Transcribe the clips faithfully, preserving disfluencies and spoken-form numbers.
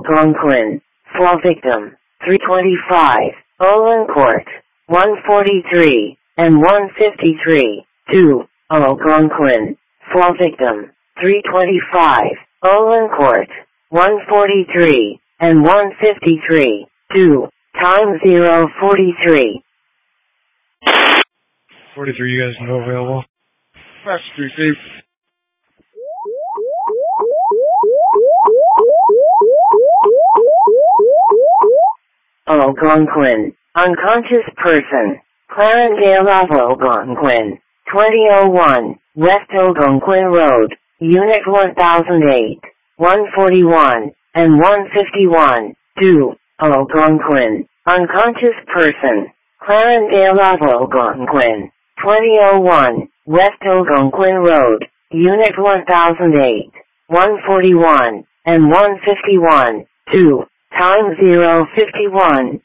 Algonquin. Fall victim. three twenty-five. Olin Court. one forty-three and one fifty-three. two. Algonquin. Fall victim. three twenty-five. Olin Court. one forty-three and one fifty-three. two. Time zero forty-three. forty-three, you guys know available? Press receive. Algonquin. Unconscious person. Clarendale of Algonquin. twenty oh one. West Algonquin Road. Unit one thousand eight. one forty-one and one fifty-one. two. Algonquin. Unconscious person. Clarendale of Algonquin. twenty oh one. West Algonquin Road. Unit one thousand eight. one forty-one and one fifty-one. two. Time zero fifty-one.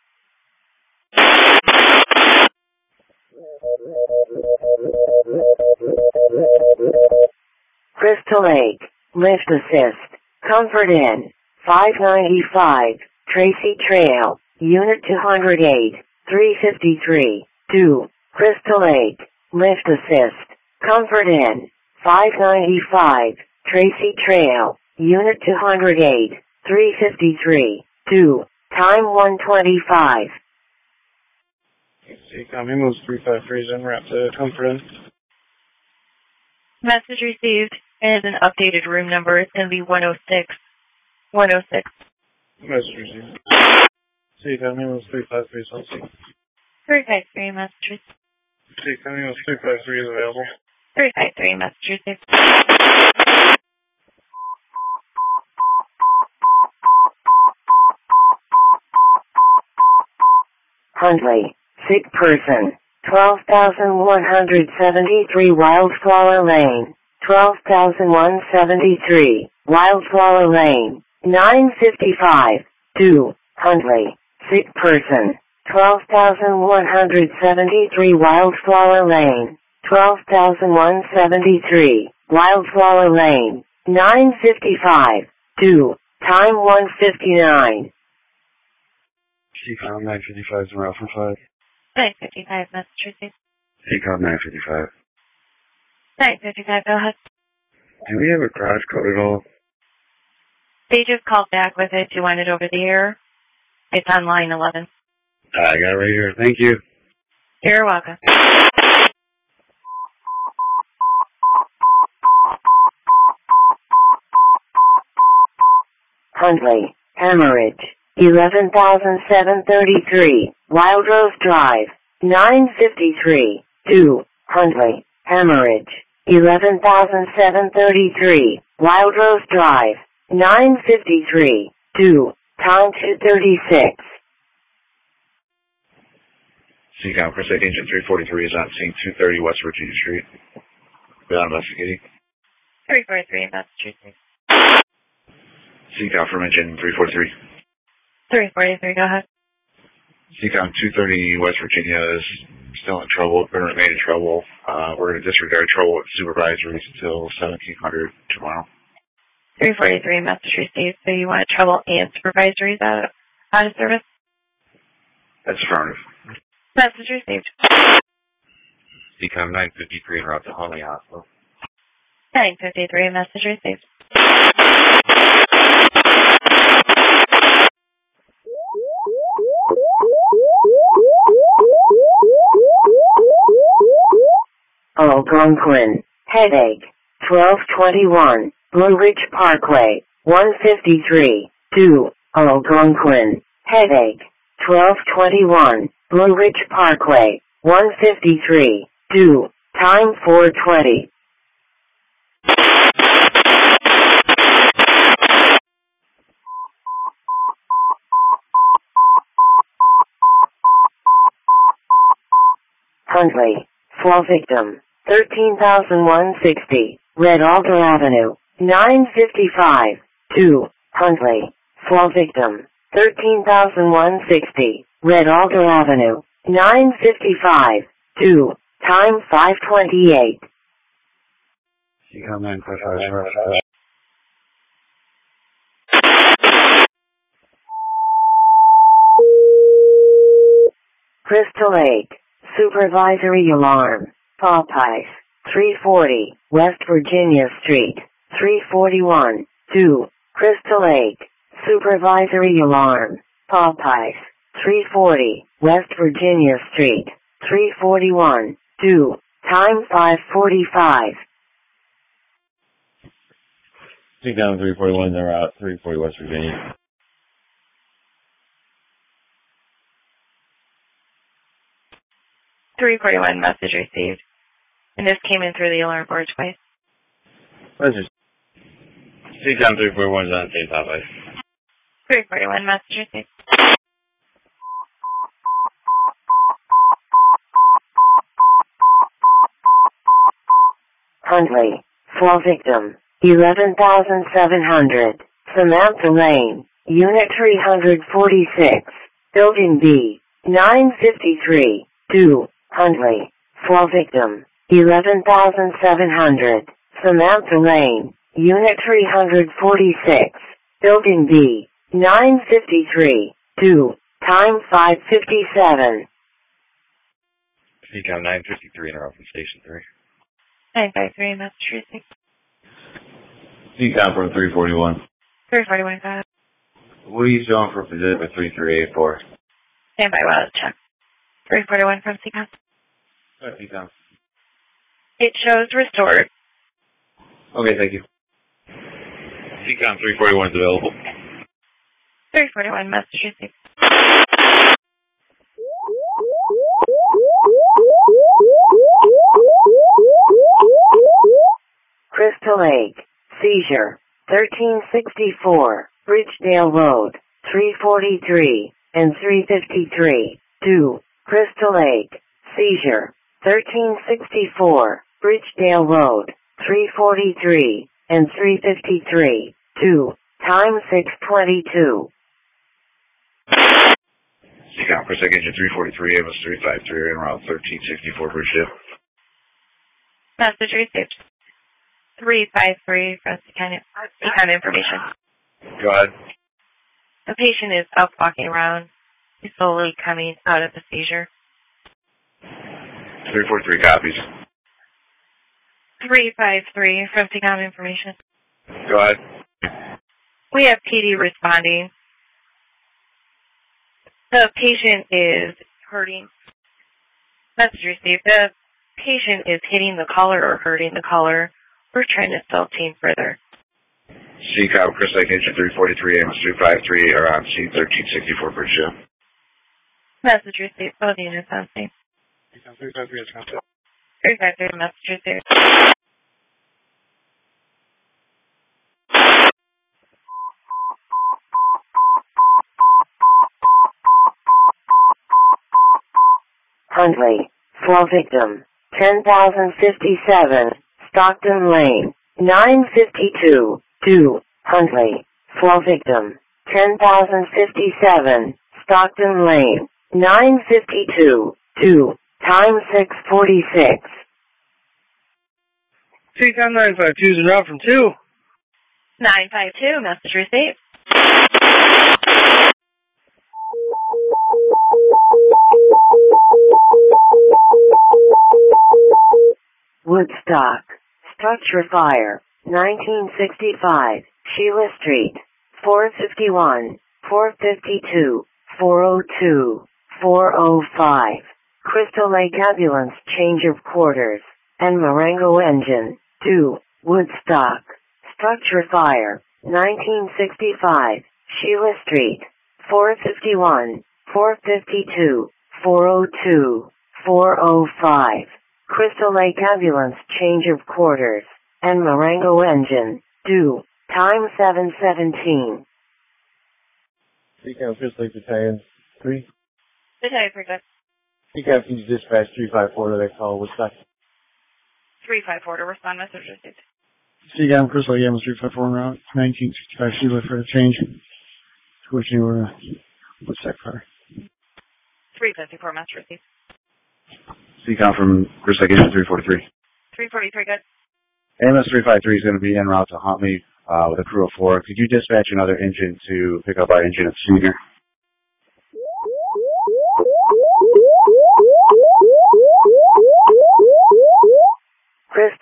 Crystal Lake. Lift assist. Comfort Inn. five ninety-five. Tracy Trail. Unit two oh eight. three fifty-three. two. Crystal Lake. Lift assist. Comfort Inn. five ninety-five. Tracy Trail. Unit two oh eight. three fifty-three. two. Time one twenty-five. Seacom Ambulance three five three is en route to Comfort Inn. Message received, and an updated room number. It's going to be one oh six. one oh six. Message received. Seacom Ambulance three five three is on scene. three five three, message received. Seacom Ambulance three five three is available. three five three, message received. Huntley. Sick person. twelve thousand one hundred seventy-three Wildflower Lane. twelve thousand one hundred seventy-three Wildflower Lane. nine fifty-five. two. Huntley. Sick person. twelve thousand one hundred seventy-three Wildflower Lane. twelve thousand one hundred seventy-three Wildflower Lane. nine fifty-five. two. Time one fifty-nine. Seacom nine fifty-five is en route for five. nine fifty-five, message received. Seacom nine fifty-five. nine fifty-five, go ahead. Do we have a crash code at all? They just called back with it. Do you want it over the air? It's on line eleven. I got it right here. Thank you. You're welcome. Huntley. Hemorrhage. eleven thousand seven hundred thirty-three Wild Rose Drive. nine fifty-three. two. Huntley. Hemorrhage. eleven thousand seven hundred thirty-three Wild Rose Drive. nine fifty-three. two. Time two thirty-six. Seacom Crusade Agent three forty-three is on scene two thirty West Virginia Street. Without investigating. three forty-three, message received. Seacom from Engine three forty-three. three forty-three, go ahead. Seacom two thirty West Virginia is still in trouble. Going to remain in trouble. Uh, we're going to disregard trouble with supervisories until seventeen hundred tomorrow. three forty-three, message received. So you want trouble and supervisories out, out of service? That's affirmative. Message received. Seacom nine fifty-three en route to Huntley Hospital. nine fifty-three, message received. Algonquin. Headache. twelve twenty-one Blue Ridge Parkway. one fifty-three. two. Algonquin. Headache. twelve twenty-one Blue Ridge Parkway. one fifty-three. two. Time four twenty. Huntley. Fall victim. thirteen thousand one hundred sixty Red Alder Avenue. nine fifty-five. two. Huntley. Fall victim. thirteen thousand one hundred sixty Red Alder Avenue. nine fifty-five. two. Time five twenty-eight. Seacom nine five five. Crystal Lake, Supervisory Alarm, Popeyes, three forty, West Virginia Street, three forty-one, two, Crystal Lake, Supervisory Alarm, Popeyes, three forty, West Virginia Street, three forty-one, two, time five forty-five. Take down three forty-one, they're out, three forty West Virginia. three forty-one, message received. And this came in through the alarm board twice. Message. Take down three forty-one, on same Popeyes. three forty-one, message received. Huntley, fall victim, eleven thousand seven hundred, Samantha Lane, Unit three forty-six, Building B, nine fifty-three, two, Huntley, fall victim, eleven thousand seven hundred, Samantha Lane, Unit three forty-six, Building B, nine fifty-three, two, time five fifty-seven. Take down nine fifty-three and they're out from Station three. nine five three, message received. Take down from three forty-one. three forty-one, got it. What are you showing for position for three three eight four? Stand by while it's checked. three forty-one from C COM. Take down. It shows restored. Okay, thank you. C COM three forty-one is available. three forty-one, message received. Crystal Lake, seizure, thirteen sixty-four, Bridgedale Road, three forty-three, and three fifty-three, two, Crystal Lake, seizure, thirteen sixty-four, Bridgedale Road, three forty-three, and three fifty-three, two, time six twenty-two. C COM, Crystal Lake, Engine three forty-three, Amos three five three, en route thirteen sixty-four, Bridgedale. Message received. three five three from C COM information. Go ahead. The patient is up walking around. He's slowly coming out of the seizure. three four three copies. three five three from C COM information. Go ahead. We have P D responding. The patient is hurting. Message received. The patient is hitting the collar or hurting the collar. We're trying to still team further. C COM, Crystal Lake, Engine three forty-three, Amos three five three, are on scene thirteen sixty-four, Bridgedale. Message received. Both units on scene. C COM three five three is contact. three five three, message received. Huntley, fall victim, ten thousand fifty-seven, Stockton Lane, nine fifty-two, two, Huntley, fall victim, ten thousand fifty-seven, Stockton Lane, nine fifty-two, two, time six forty-six. C COM nine five two is en route from two. nine five two, message received. Woodstock, structure fire, nineteen sixty-five, Sheila Street, four fifty-one, four fifty-two, four oh two, four oh five, Crystal Lake ambulance change of quarters, and Marengo engine, two, Woodstock, structure fire, nineteen sixty-five, Sheila Street, four fifty-one, four fifty-two, four oh two, four oh five, Crystal Lake ambulance change of quarters, and Marengo engine, due, time seven seventeen. C COM, Crystal Lake Battalion three. Battalion three, good. C COM, can you dispatch three five four to that call? Woodstock? three five four to respond, message received. C COM, Crystal Lake, Amos three five four en route, nineteen sixty-five, Sheila for the change. Switching over to Woodstock fire. three fifty-four, message received. C COM from Crystal Lake, Engine three forty-three. three forty-three, good. Amos three five three is going to be en route to Huntley uh, with a crew of four. Could you dispatch another engine to pick up our engine at Senior?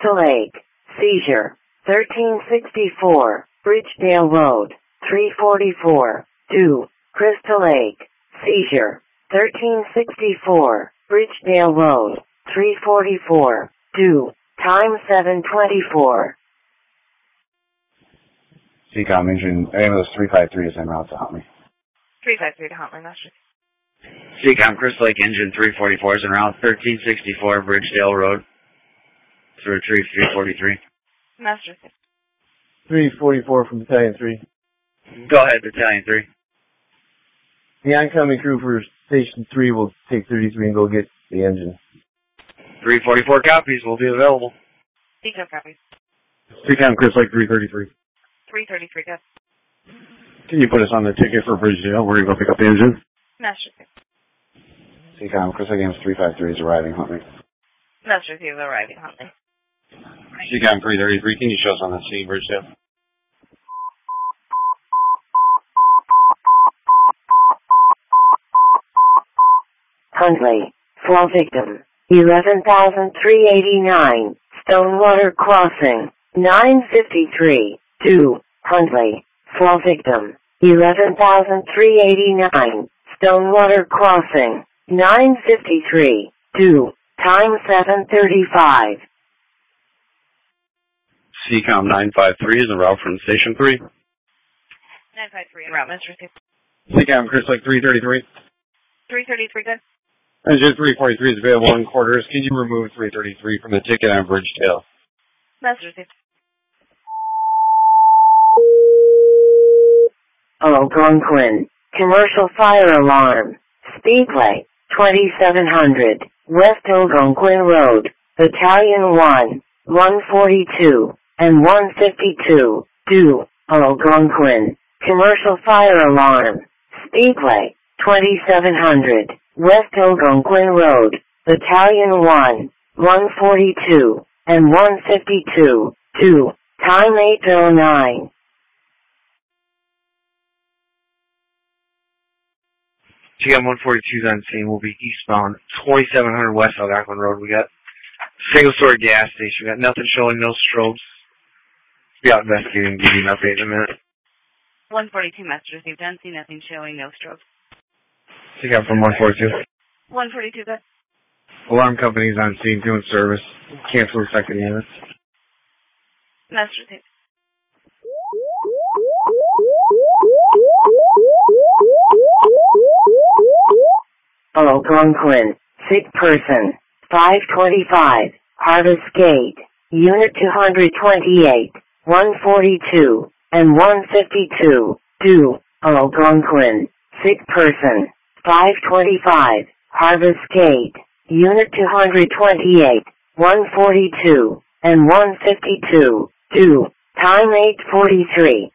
Crystal Lake, seizure, thirteen sixty-four, Bridgedale Road, three forty-four, two, Crystal Lake, seizure, thirteen sixty-four, Bridgedale Road, three forty-four, two, time seven twenty-four. C COM engine, ambulance three five three is en route to Huntley. three five three to Huntley, Master. C COM Crystal Lake engine three forty-four is en route, thirteen sixty-four Bridgedale Road. To retrieve three forty-three. Master. three forty-four from Battalion three. Go ahead, Battalion three. The oncoming crew for Station three will take thirty-three and go get the engine. three forty-four copies will be available. C COM copies. C COM Crystal Lake three thirty-three. three thirty-three, go. Can you put us on the ticket for Bridgedale? We're going to go pick up the engine. Master. C COM Crystal Lake three five three is arriving Huntley. Master is arriving, Huntley. C COM three thirty-three, can you show us on the scene, Bridgedale? Huntley, fall victim, eleven thousand three hundred eighty-nine, Stonewater Crossing, nine fifty-three, two, Huntley, fall victim, eleven thousand three hundred eighty-nine, Stonewater Crossing, nine fifty-three, two, time seven thirty-five. C COM nine five three is en route from Station three. nine five three en route, Master. C COM Crystal Lake three thirty-three. three thirty-three, good. Engine three forty-three is available in quarters. Can you remove three thirty-three from the ticket on Bridgedale? Master. Algonquin, commercial fire alarm, Speedway, twenty-seven hundred, West Algonquin Road, Battalion one, one forty-two, and one fifty-two, do, Algonquin, commercial fire alarm, Speedway, twenty-seven hundred, West Algonquin Road, Battalion one, one forty-two, and one fifty-two, do, time eight oh nine. C COM one forty-two is on scene. Will be eastbound, twenty-seven hundred West Algonquin Road. We got single-story gas station. We got nothing showing, no strobes. Be out investigating, give you an update in a minute. one forty-two, Master. You've done see nothing showing, no strobes. C COM from one forty-two. one forty-two, good. Alarm company's on scene doing service. Cancel the second unit. Master. Algonquin, sick person, five twenty-five, Harvest Gate, Unit two twenty-eight, one forty-two, and one fifty-two, do, Algonquin, sick person, five twenty-five, Harvest Gate, Unit two twenty-eight, one forty-two, and one fifty-two, do, time eight forty-three.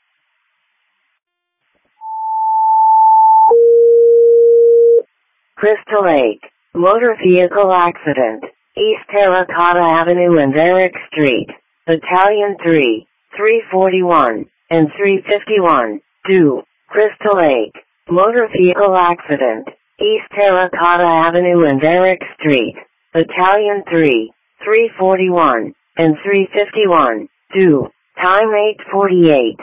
Crystal Lake, motor vehicle accident, East Terracotta Avenue and Eric Street, Battalion three, three forty-one, and three fifty-one, do, Crystal Lake, motor vehicle accident, East Terracotta Avenue and Eric Street, Battalion three, three forty-one, and three fifty-one, do, time eight forty-eight.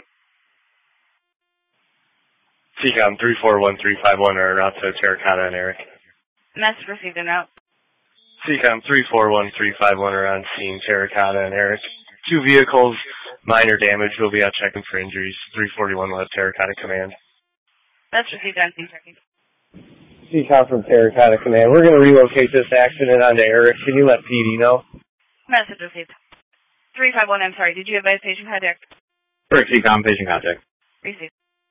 C COM three four one three five one are out to Terracotta and Eric. Master received en route. C COM three four one three five one are on scene, Terracotta and Eric. Two vehicles, minor damage. We'll be out checking for injuries. three forty-one will have Terracotta Command. Master received on scene checking. C COM from Terracotta Command. We're going to relocate this accident onto Eric. Can you let P D know? Message received. three five one, I'm sorry. Did you advise patient contact? Correct, C COM, patient contact. Received.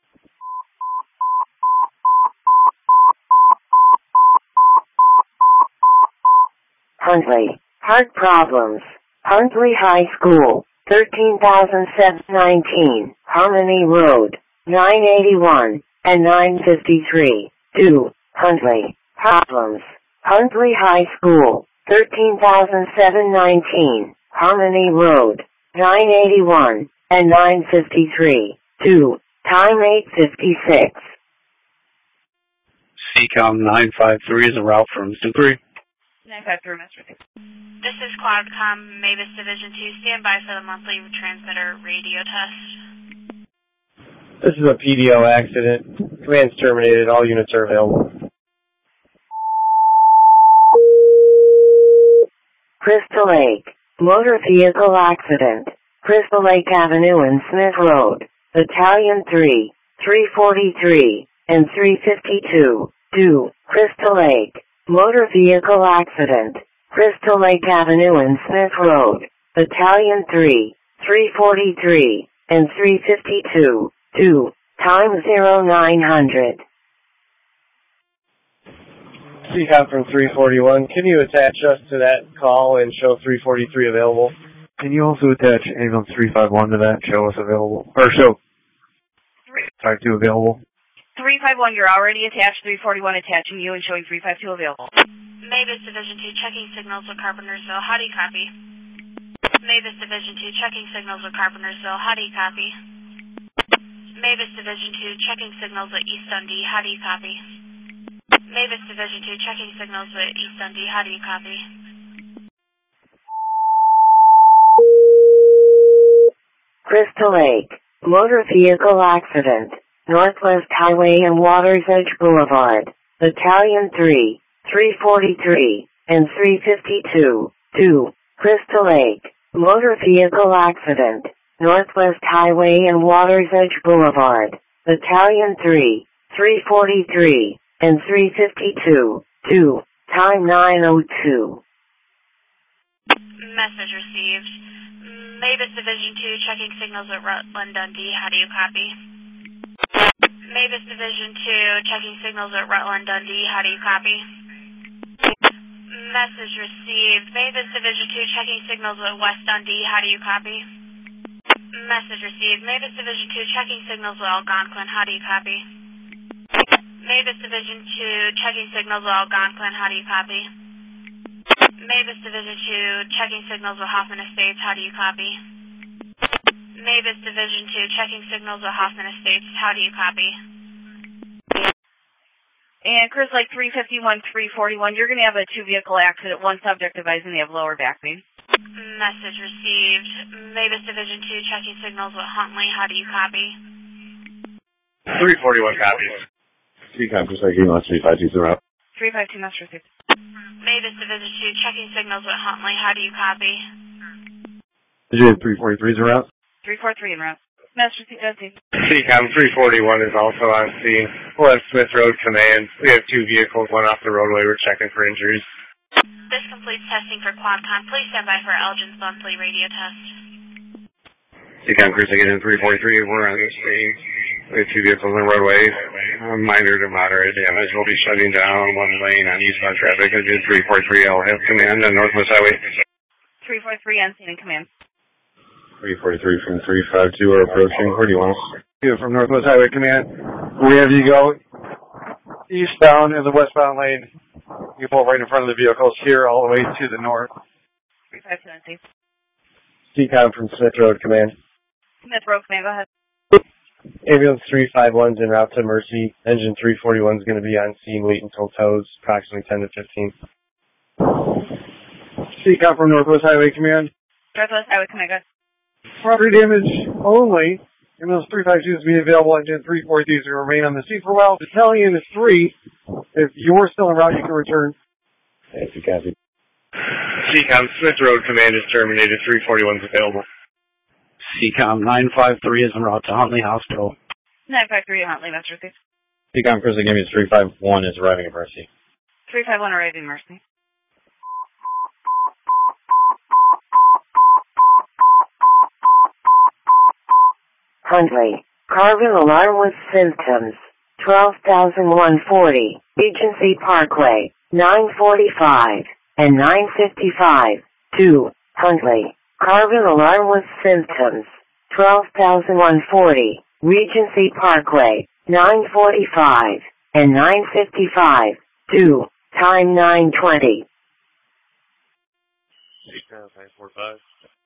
Huntley, heart problems, Huntley High School, thirteen thousand seven hundred nineteen, Harmony Road, nine eighty-one, and nine fifty-three, do, Huntley, problems, Huntley High School, thirteen thousand seven hundred nineteen, Harmony Road, nine eighty-one, and nine fifty-three, do, time eight fifty-six. C COM nine five three is en route from Station three. nine five three, Master Receive. This is Quadcom, Mavis Division two. Stand by for the monthly transmitter radio test. This is a P D O accident. Command's terminated. All units are available. Crystal Lake. Motor vehicle accident. Crystal Lake Avenue and Smith Road. Battalion three, three forty-three, and three fifty-two. two. Crystal Lake. Motor vehicle accident. Crystal Lake Avenue and Smith Road. Battalion three, three forty-three, and three fifty-two. two. Time zero nine hundred. C COM from three forty-one. Can you attach us to that call and show three forty-three available? Can you also attach ambulance three five one to that? Show us available. Or show five two available. three five one, you're already attached. three forty-one attaching you and showing three five two available. Mavis Division two, checking signals with Carpentersville. How do you copy? Mavis Division two, checking signals with Carpentersville. How do you copy? Mavis Division two, checking signals with East Dundee. How do you copy? Mavis Division two, checking signals with East Dundee. How do you copy? Crystal Lake. Motor vehicle accident. Northwest Highway and Waters Edge Boulevard. Battalion three, three forty-three, and three fifty-two. two. Crystal Lake. Motor vehicle accident. Northwest Highway and Waters Edge Boulevard. Battalion three, three forty-three, and three fifty-two. two. Time nine oh two. Message received. Mavis Division two, checking signals at Rutland Dundee. How do you copy? Mavis Division two, checking signals at Rutland Dundee. How do you copy? Message received. Mavis Division two, checking signals at West Dundee. How do you copy? Message received. Mavis Division two, checking signals at Algonquin. How do you copy? Mavis Division two, checking signals at Algonquin. How do you copy? Mavis Division two, checking signals with Hoffman Estates. How do you copy? Mavis Division two, checking signals with Hoffman Estates. How do you copy? And Chris, like three fifty-one, three forty-one, you're going to have a two-vehicle accident. One subject advising they have lower back pain. Message received. Mavis Division two, checking signals with Huntley. How do you copy? three forty-one copies. C COM, Crystal Lake, ambulance three five two, route. three five two, Master Receive. Mavis Division two, checking signals with Huntley. How do you copy? Did you have three forty-three is a route? three four three en route. Master Receive, Dundee. C COM three forty-one is also on scene. We'll have Smith Road Command. We have two vehicles, one off the roadway. We're checking for injuries. This completes testing for Quadcom. Please stand by for Elgin's monthly radio test. C COM Crystal Lake three forty-three, we're on the scene. We have two vehicles on the roadway. Uh, minor to moderate damage. We'll be shutting down one lane on eastbound traffic. Engine three forty-three, I'll have command on Northwest Highway. three four three on scene and command. three forty-three from three five two are approaching. Where do you want us? Here from Northwest Highway Command. We have you go eastbound in the westbound lane. You pull right in front of the vehicles here all the way to the north. three five two, Dundee. C COM from Smith Road Command. Smith Road Command, go ahead. Ambulance three five one's en route to Mercy. Engine three forty-one is going to be on scene. Wait until tows, approximately ten to fifteen. C COM from Northwest Highway Command. Northwest Highway Command, go ahead. Property damage only. Ambulance three five two is being available. Engine three forty-three is going to remain on the scene for a while. Battalion is three. If you're still en route, you can return. Thank you, copy. C COM Smith Road Command is terminated. three forty-one is available. C COM nine five three is en route to Huntley Hospital. nine five three Huntley, Master Receive. C COM Crystal Lake ambulance three five one is arriving at Mercy. three five one arriving Mercy. Huntley. Carbon alarm with symptoms. twelve thousand one hundred forty. Regency Parkway. nine forty-five. And nine fifty-five. two. Huntley. Carbon alarm with symptoms. twelve thousand one hundred forty. Regency Parkway. nine forty-five. And nine fifty-five. two. Time nine twenty. nine forty-five.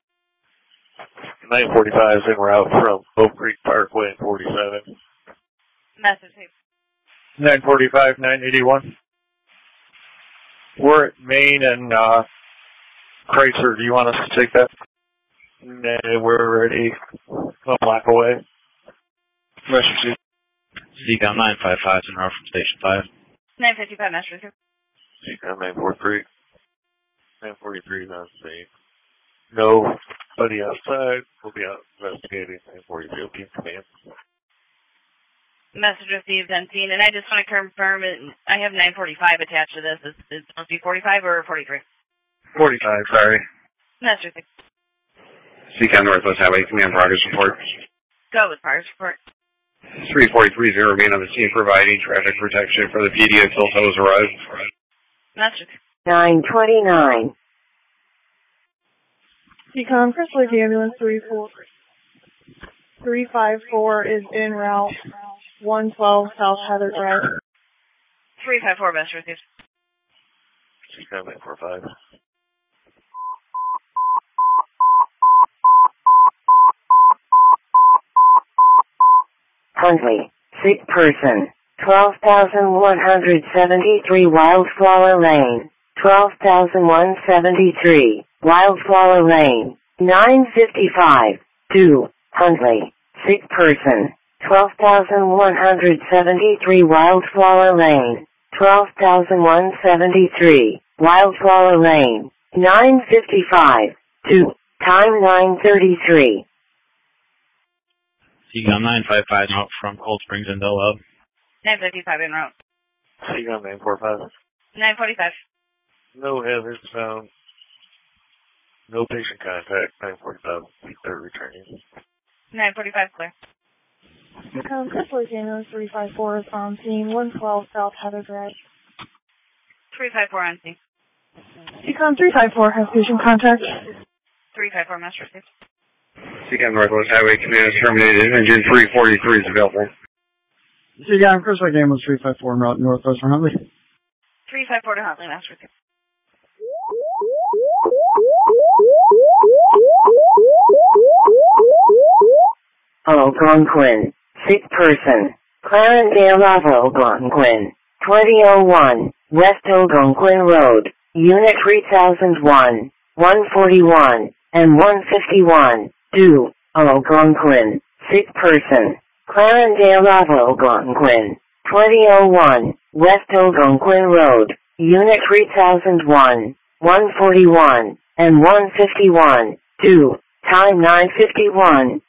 nine forty-five is en route from Oak Creek Parkway and forty-seven. Message, please. nine forty-five, nine eighty-one. We're at Maine and uh, Chrysler. Do you want us to take that? No, we're ready. A block away. Master Chief. C COM nine five five is en route from Station five. nine fifty-five, Master Chief. C COM nine forty-three. nine forty-three is on scene. Nobody outside. We'll be out investigating. nine forty-three will be in command. Message received on scene, and I just want to confirm it. I have nine forty-five attached to this. Is it supposed to be forty-five or forty-three? forty-five, sorry. Master Chief. C COM Northwest Highway Command progress report. Go with progress report. three forty-three is going to remain on the scene providing traffic protection for the P D until tows arrive. Master Chief. nine twenty-nine. C COM, Chris Lake Ambulance three four three five four is en route. one twelve South Heather Drive. three five four, Master Chief. C COM nine forty-five. Huntley, sick person, twelve thousand one hundred seventy-three Wildflower Lane, twelve thousand one hundred seventy-three, Wildflower Lane, nine fifty-five, two, Huntley, sick person, twelve thousand one hundred seventy-three Wildflower Lane, twelve thousand one hundred seventy-three, Wildflower Lane, nine fifty-five, two, time nine thirty-three. C COM nine five five is en route from Cold Springs and Del Hub. nine fifty-five en route. C COM nine forty-five. nine forty-five. No hazards found. No patient contact. nine forty-five. They're returning. nine forty-five, clear. C COM, Chris Lake Ambulance three five four is on scene. one twelve South Heather Drive. three five four on scene. C COM three five four has patient contact. three five four, Master Chief. C COM Northwest Highway Command is terminated. Engine three forty-three is available. C COM, Chris Lake Ambulance three five four en route northwest from Huntley. three five four to Huntley, Master Chief. Algonquin, sick person, Clarendale of Algonquin, twenty oh one, West Algonquin Road, Unit three thousand one, one forty-one, and one fifty-one, do, Algonquin, sick person, Clarendale of Algonquin, twenty oh one, West Algonquin Road, Unit three thousand one, one forty-one, and one fifty-one, do, time nine fifty-one.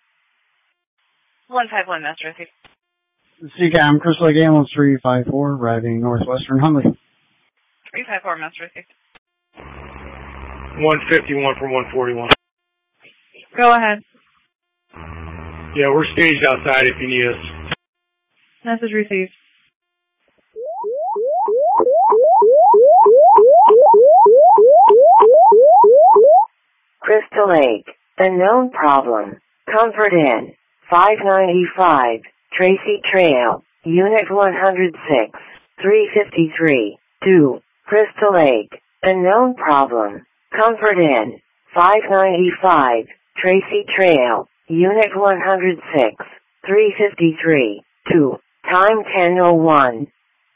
one five one, Master Chief. C COM, Chris Lake Ambulance three five four, arriving northwestern Huntley. three five four, Master Chief. one fifty-one from one forty-one. Go ahead. Yeah, we're staged outside if you need us. Message received. Crystal Lake, unknown problem, Comfort Inn, five ninety-five, Tracy Trail, Unit one oh six, three fifty-three, two, Crystal Lake, unknown problem, Comfort Inn, five ninety-five, Tracy Trail, Unit one oh six, three fifty-three, two, time ten oh one.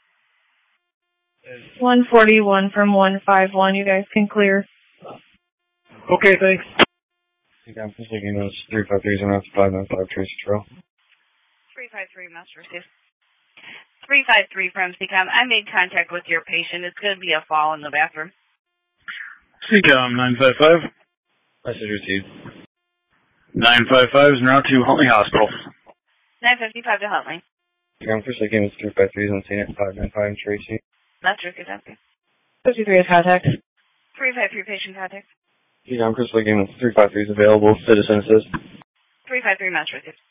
one forty-one from one five one, you guys can clear. Okay, thanks. C COM, Chris Lake Ambulance three five three is en route to five nine five Tracy Trail. three five three, Master Chief. three five three from C COM. I made contact with your patient. It's going to be a fall in the bathroom. C COM nine five five. Message received. nine five five is en route to Huntley Hospital. nine fifty-five to Huntley. C COM, Chris Lake Ambulance three five three is on scene at five nine five Tracy. Master Chief, thank you. fifty-three is contact. three five three patient contact. C COM, Chris Lake Ambulance three five three is available. Citizen assist. three five three, Master Chief.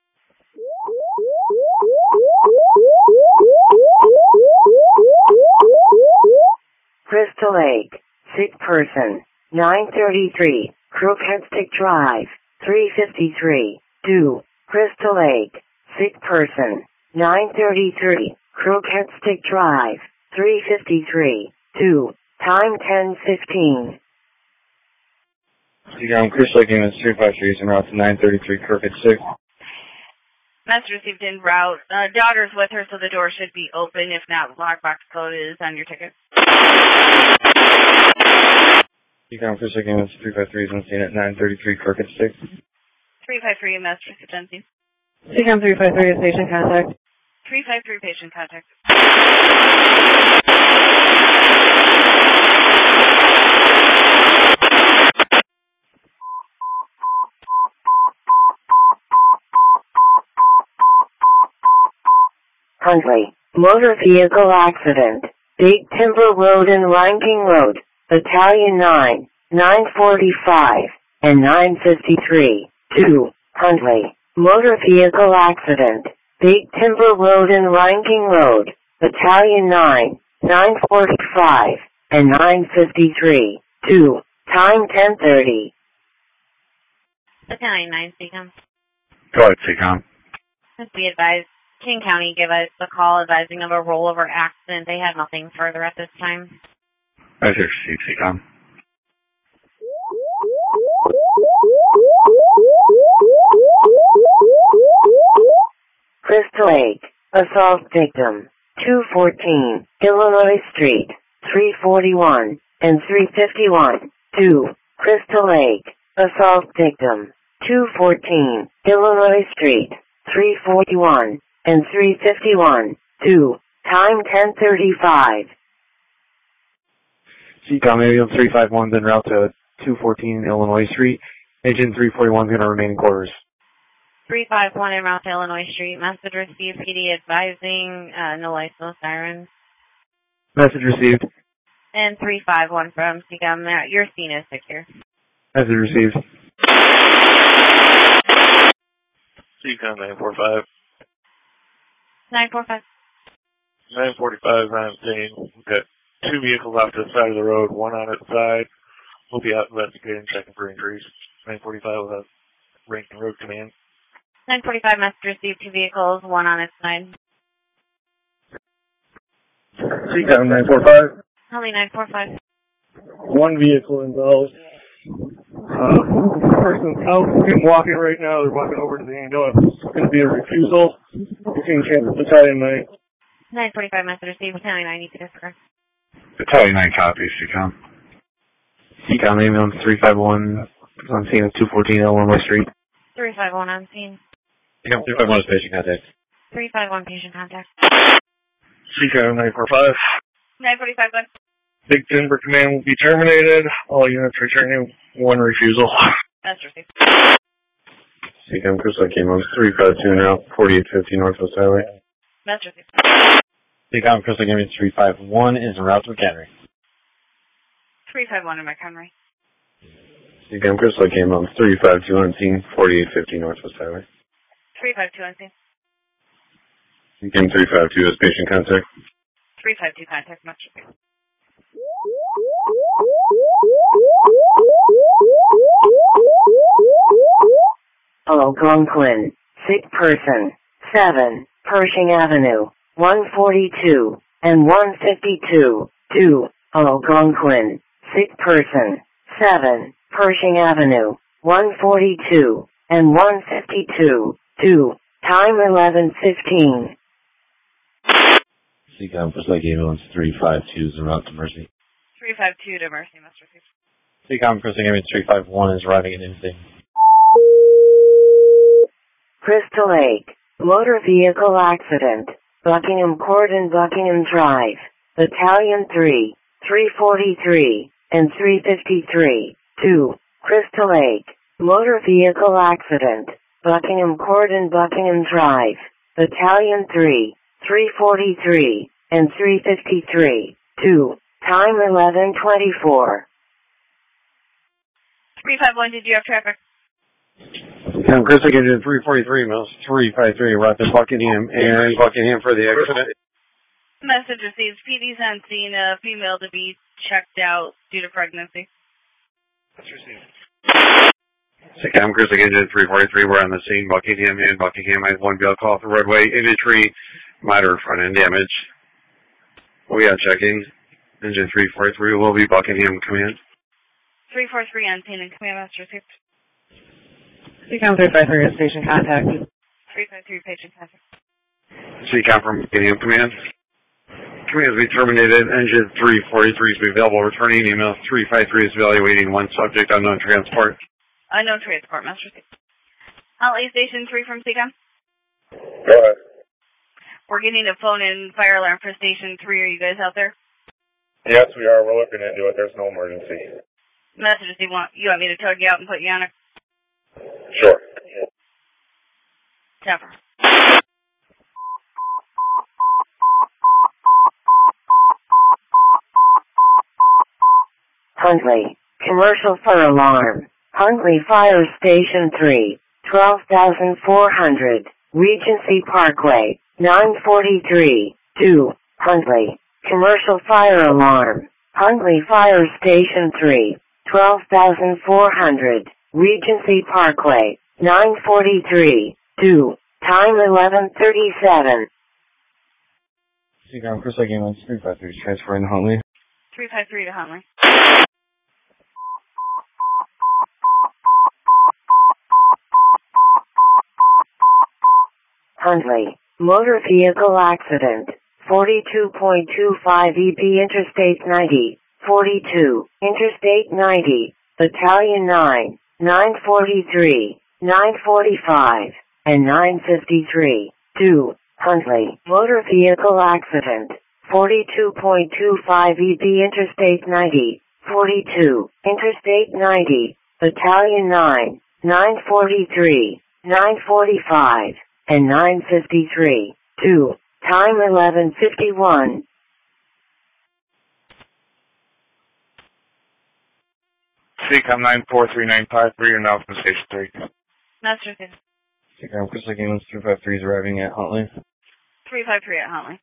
Crystal Lake, sick person, nine thirty-three, Crooked Stick Drive, three fifty-three, do, Crystal Lake, sick person, nine thirty-three, Crooked Stick Drive, three fifty-three, do, time ten fifteen. C COM, Chris Lake Ambulance three five three is en route to nine thirty-three Crooked Stick. Message received en route. Uh, daughter's with her, so the door should be open. If not, lockbox code is on your ticket. Econ for second is three five three is on scene at nine thirty-three Crooked Stick. three five three, message received on scene. Econ three five three is patient contact. three five three, patient contact. Huntley, motor vehicle accident, Big Timber Road and Ranking Road, Battalion nine, nine forty-five, and nine fifty-three, two, Huntley, motor vehicle accident, Big Timber Road and Ranking Road, Battalion nine, nine forty-five, and nine fifty-three, two, time ten thirty. Battalion nine, C COM. Go ahead, C COM. Let's be advised. King County give us a call advising of a rollover accident. They have nothing further at this time. Message received, C COM. Crystal Lake, assault victim, two fourteen, Illinois Street, three forty-one, and three fifty-one, two, Crystal Lake, assault victim, two fourteen, Illinois Street, three forty-one, and three fifty-one, two, time ten thirty-five. C COM, ambulance three five one is en route to two fourteen Illinois Street. Agent three forty-one is going to remain in quarters. three five one en route to Illinois Street. Message received. P D advising uh, no lights, no sirens. Message received. And three five one from C COM. Your scene is secure. Message received. C COM nine four five. nine four five. nine forty-five, on scene. We've got two vehicles off to the side of the road, one on its side. We'll be out investigating, checking for injuries. nine forty-five will have Rankin Road Command. nine forty-five, message received. Two vehicles, one on its side. C COM nine four five. Holly nine four five. One vehicle involved. Uh, person's out and walking right now. They're walking over to the ambulance. It's going to be a refusal. King Kansas Battalion nine. nine forty-five, message received. Battalion nine, need to disregard. Battalion nine copies, C COM. C COM, ambulance three five one is on scene at two fourteen Illinois Street. three five one on scene. C COM, three five one is patient contact. three five one, patient contact. C COM nine four five. nine forty-five, go ahead. Big Timber Command will be terminated. All units returning. One refusal. Message received. C COM, Crystal Lake, ambulance three five two en route forty-eight fifty Northwest Highway. Message received. C COM, Crystal Lake, ambulance three five one is en route to McHenry. three five one in McHenry. C COM, Crystal Lake, ambulance three five two on scene, forty-eight fifty Northwest Highway. three five two on scene. C COM, three five two is patient contact. three five two contact, message received. Algonquin, sick person, seven, Pershing Avenue, one forty-two, and one fifty-two, two, Algonquin, sick person, seven, Pershing Avenue, one forty-two, and one fifty-two, two, time eleven fifteen. C COM, Crystal Lake, ambulance three five two is en route to Mercy. three five two to Mercy, message received. C COM, Crystal Lake, ambulance three five one is arriving at Instinct. Crystal Lake, motor vehicle accident, Buckingham Court and Buckingham Drive, Battalion three, three forty-three, and three fifty-three, two, Crystal Lake, motor vehicle accident, Buckingham Court and Buckingham Drive, Battalion three, three forty-three, and three fifty-three, two, time eleven twenty-four. three five one, did you have traffic? Um, Crystal Lake, engine three forty-three, miles three five three, right to Buckingham, and Buckingham for the accident. Message received. P D's on scene, a female to be checked out due to pregnancy. That's received. C COM, Crystal Lake, engine three forty-three, we're on the scene, Buckingham and Buckingham. I have one vehicle off the roadway, imagery, minor front end damage. We are checking. Engine three forty-three will be Buckingham Command. three four three on scene and command, message received. C COM three five three is station contact. three five three, patient traffic. C COM from Medium Command. Command has been terminated. Engine three forty-three is available. Returning email three five three is evaluating one subject unknown transport. Unknown transport, Master Chief. Holly Station three from C COM. Go ahead. We're getting a phone and fire alarm for Station three. Are you guys out there? Yes, we are. We're looking into it. There's no emergency. Master Chief, you want, you want me to tug you out and put you on a... Sure. Topper. Huntley, commercial fire alarm. Huntley Fire Station three, twelve thousand four hundred, Regency Parkway, nine forty-three, two, Huntley, commercial fire alarm. Huntley Fire Station three, twelve thousand four hundred, Regency Parkway, nine forty-three, two, time eleven thirty-seven. C COM, Chris Lake Ambulance three five three, transferring to Huntley. three five three to Huntley. Huntley, motor vehicle accident, forty-two point two five E P Interstate ninety, forty-two, Interstate ninety, Battalion nine, nine forty-three, nine forty-five, and nine fifty-three, two, Huntley, motor vehicle accident, forty-two point two five E P Interstate ninety, forty-two, Interstate ninety, Battalion nine, nine forty-three, nine forty-five, and nine fifty-three, two, time eleven fifty-one. C COM nine four three nine five three, you're now from Station three. Master Chief. C COM, Chris Lake Ambulance three five three is arriving at Huntley. three five three at Huntley.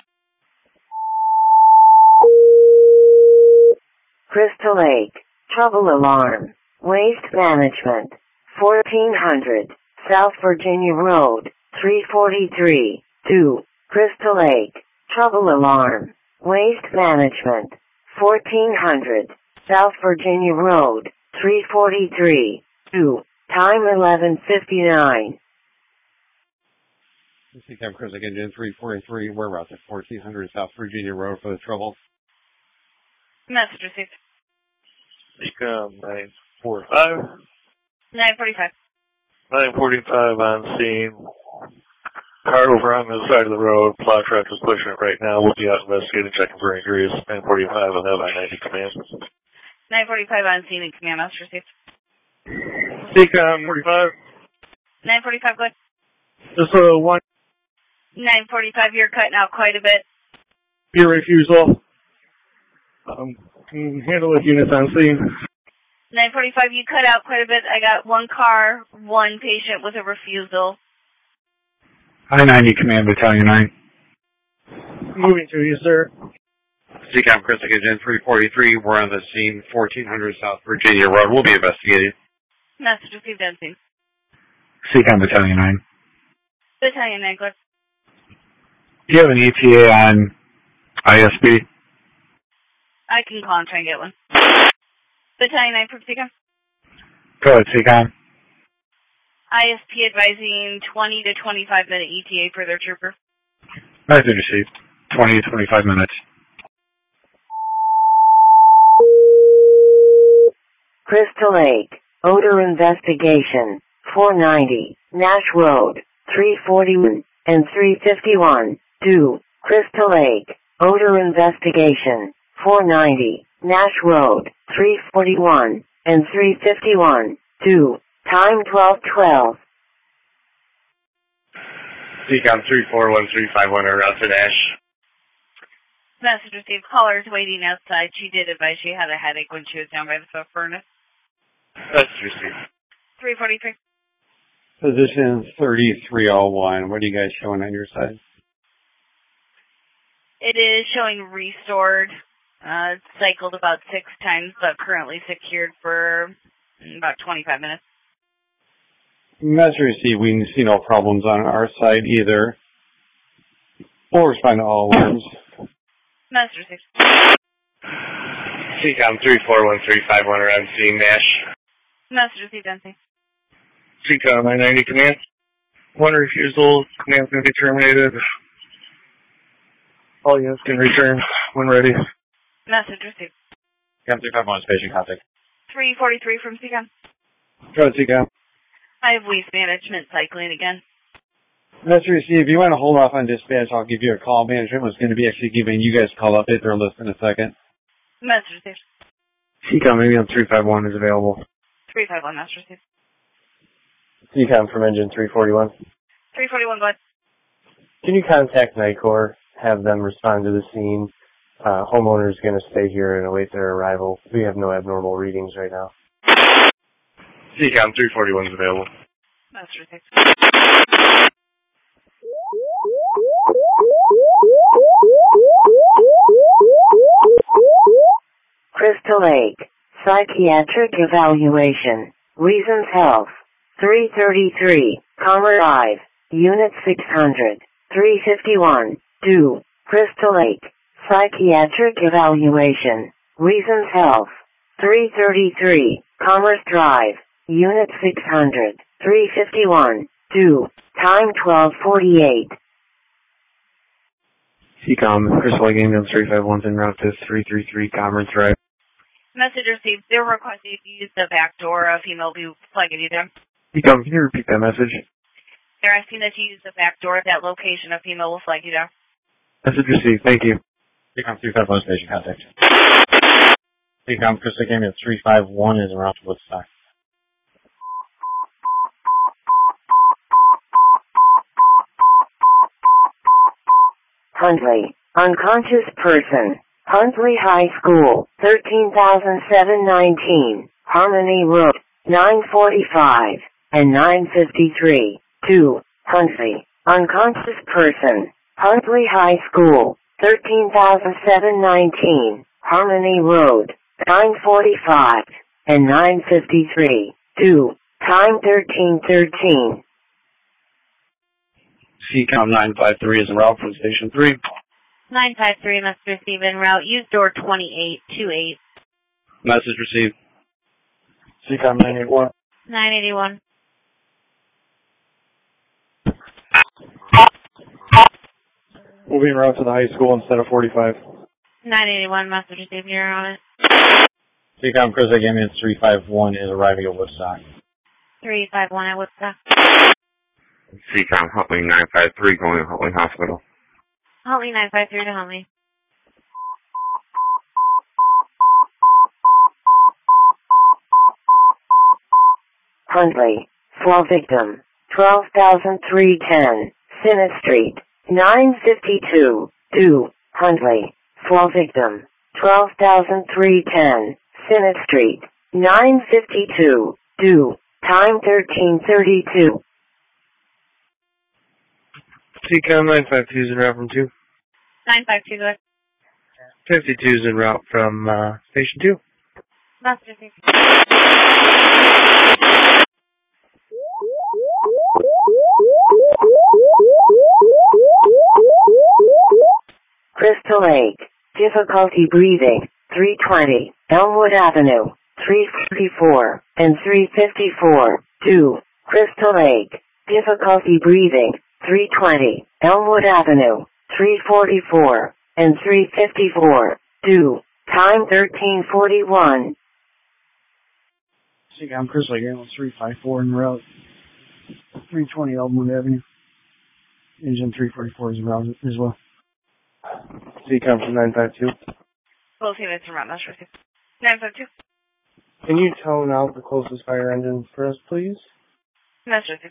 Crystal Lake, trouble alarm, waste management, fourteen hundred, South Virginia Road, three forty-three, two, Crystal Lake, trouble alarm, waste management, fourteen hundred, South Virginia Road, three forty-three, two, time eleven fifty-nine. C COM, Chris Lake Engine three forty-three, whereabouts at fourteen hundred South Virginia Road for the trouble. Master Chief. C COM nine forty-five. nine forty-five. nine forty-five on scene. Car over on the side of the road. Plow truck is pushing it right now. We'll be out investigating, checking for injuries. nine forty-five will have I ninety command. nine forty-five on scene and command, Master Chief. C COM forty-five. nine forty-five, go ahead. Just a one. nine forty-five, you're cutting out quite a bit. Your refusal. Um, can handle it, units on scene. nine forty-five, you cut out quite a bit. I got one car, one patient with a refusal. I ninety Command, Battalion nine. Moving to you, sir. C COM, Chris Lake Engine three forty-three, we're on the scene, fourteen hundred South Virginia Road. We'll be investigating. Master received on scene. C COM, Battalion nine. Battalion nine, go ahead. Do you have an E T A on I S B? I can call and try and get one. Battalion nine from C COM. Go ahead, C COM. I S P advising twenty to twenty-five minute E T A for their trooper. Message received. twenty to twenty-five minutes. Crystal Lake, odor investigation, four ninety, Nash Road, three forty-one, and three fifty-one, two, Crystal Lake, odor investigation, four ninety, Nash Road, three forty-one, and three fifty-one, two, time twelve twelve. C COM three four one three five one, route to Nash. Message received. Caller's waiting outside. She did advise she had a headache when she was down by the smoke furnace. Message received. three forty-three. Position thirty-three oh one. What are you guys showing on your side? It is showing restored. Uh, it's cycled about six times, but currently secured for about twenty-five minutes. Message received. We see no problems on our side either. We'll respond to all alarms. Message received. C COM three four one three five one, around scene, Nash. Message received, N C. C COM nine ninety command. One refusal, command's going to be terminated. All units can return when ready. Message received. Cam three five one, patient contact. three forty-three from C CAM. Go ahead, C CAM. I have waste management cycling again. Message received. If you want to hold off on dispatch, I'll give you a call. Management was going to be actually giving you guys a call update their list in a second. Message received. C CAM, maybe on three five one is available. three five one, message received. C CAM from engine three forty-one. three forty-one, go ahead. Can you contact NICOR, have them respond to the scene? Uh, homeowner is going to stay here and await their arrival. We have no abnormal readings right now. C CAM three forty-one is available. Message received. Crystal Lake, psychiatric evaluation, reasons health, three thirty-three, Commerce Drive, Unit six hundred, three fifty-one, due, Crystal Lake, psychiatric evaluation, reasons health, three thirty-three, Commerce Drive, Unit six hundred, three fifty-one, due, time twelve forty-eight. C CAM, Crystal Lake Ambulance three five one's en route to three three three Commerce Drive. Message received. They're requesting you to use the back door. A female will be flagging you down. C CAM, can you repeat that message? They're asking that you use the back door at that location. A female will flag you down. Message received. Thank you. C CAM three five one, patient contact. C CAM, Crystal Lake Ambulance three five one is en route to Woodstock. Huntley, unconscious person, Huntley High School, thirteen thousand seven hundred nineteen, Harmony Road, nine forty-five, and nine fifty-three, two, Huntley, unconscious person, Huntley High School, thirteen thousand seven hundred nineteen, Harmony Road, nine forty-five, and nine fifty-three, two, time thirteen thirteen. C CAM nine five three is en route from Station three. nine five three must receive en route. Use door twenty-eight twenty-eight. Message received. C CAM nine eighty-one. nine eighty-one. We'll be en route to the high school instead of forty-five. nine eighty-one must receive. You're on it. C CAM, Crystal Lake Ambulance three five one is arriving at Woodstock. three five one at Woodstock. C CAM, Huntley nine five three going to Huntley Hospital. Huntley nine five three to Huntley. Huntley, fall victim, twelve thousand three hundred ten, Senate Street, nine fifty-two, due, Huntley, fall victim, twelve thousand three hundred ten, Senate Street, nine fifty-two, due, time thirteen thirty-two. C CAM nine five two is en route from two. nine five two, go ahead. fifty-two is en route from uh, Station two. Must receive. Crystal Lake, difficulty breathing, three twenty, Elmwood Avenue, three forty-four, and three fifty-four, two, Crystal Lake, difficulty breathing, three twenty, Elmwood Avenue, three forty-four, and three fifty-four, two, time thirteen forty-one. C CAM, Crystal Lake Ambulance three five four en route, three twenty Elmwood Avenue. Engine three forty-four is en route as well. C CAM from nine five two. Both units en route, must receive. nine five two. Can you tone out the closest fire engine for us, please? Must receive.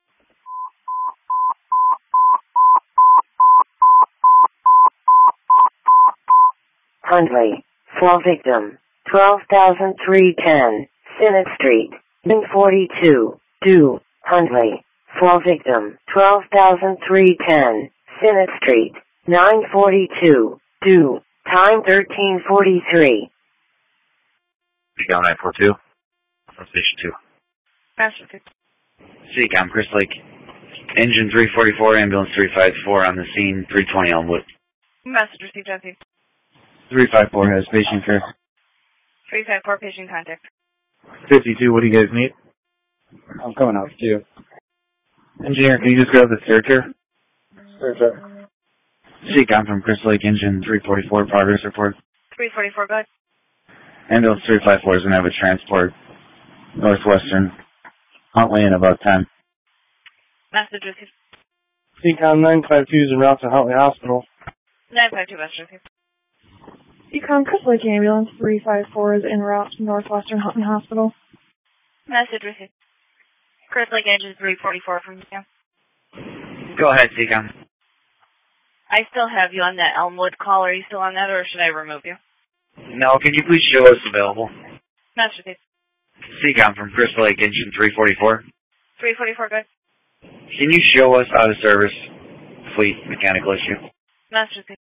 Huntley, fall victim, twelve thousand three hundred ten, Senate Street, nine forty-two, due, Huntley, fall victim, twelve thousand three hundred ten, Senate Street, nine forty-two, due, time thirteen forty-three. C CAM nine four two from Station two. Must receive. C CAM, Crystal Lake. Engine three forty-four, Ambulance three five four on the scene, three twenty Elmwood. Message received, Jesse. three five four has patient care. three five four, patient contact. fifty-two, what do you guys need? I'm coming out to you. Engineer, can you just grab the stair chair? Stair chair. Seacom from Crystal Lake, engine three forty-four, progress report. three forty-four, go ahead. Ambulance three five four is going to have a transport Northwestern Huntley in about ten. Message received. Seacom nine five two is en route to Huntley Hospital. nine five two, message received. Seacom Crystal Lake Ambulance three five four is en route to Northwestern Huntley Hospital. Message received. Crystal Lake engine three forty-four from Seacom. Go ahead, Seacom. I still have you on that Elmwood call. Are you still on that, or should I remove you? No, can you please show us available? Message received. Seacom from Crystal Lake, engine three forty-four. three forty-four, good. Can you show us out of service fleet mechanical issue? Message received.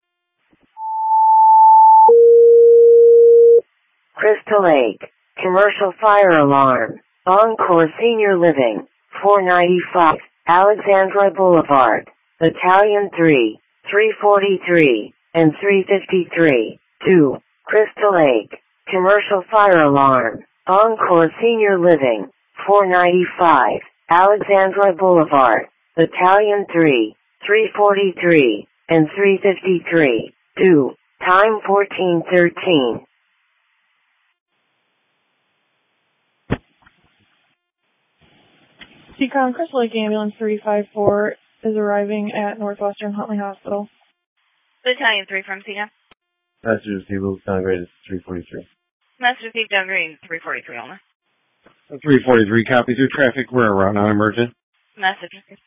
Crystal Lake, commercial fire alarm, Encore Senior Living, four ninety-five, Alexandra Boulevard, Battalion three, three forty-three, and three fifty-three, two, Crystal Lake, commercial fire alarm, Encore Senior Living, four ninety-five, Alexandra Boulevard, Battalion three, three forty-three, and three fifty-three, two, time fourteen thirteen. Seacom Crystal Lake Ambulance three five four is arriving at Northwestern Huntley Hospital. Battalion three from Seacom. Message received, sound grade is three forty-three. Message received, downgrade three forty-three only. three forty-three, copy through traffic. We're around non-emergent. Message received.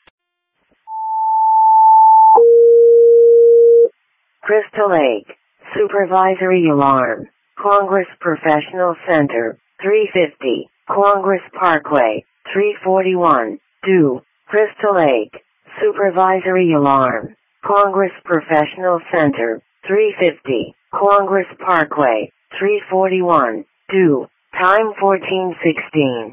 Crystal Lake, supervisory alarm, Congress Professional Center, three fifty, Congress Parkway, three forty-one, two, Crystal Lake, supervisory alarm, Congress Professional Center, three fifty, Congress Parkway, three forty-one, two, time fourteen sixteen.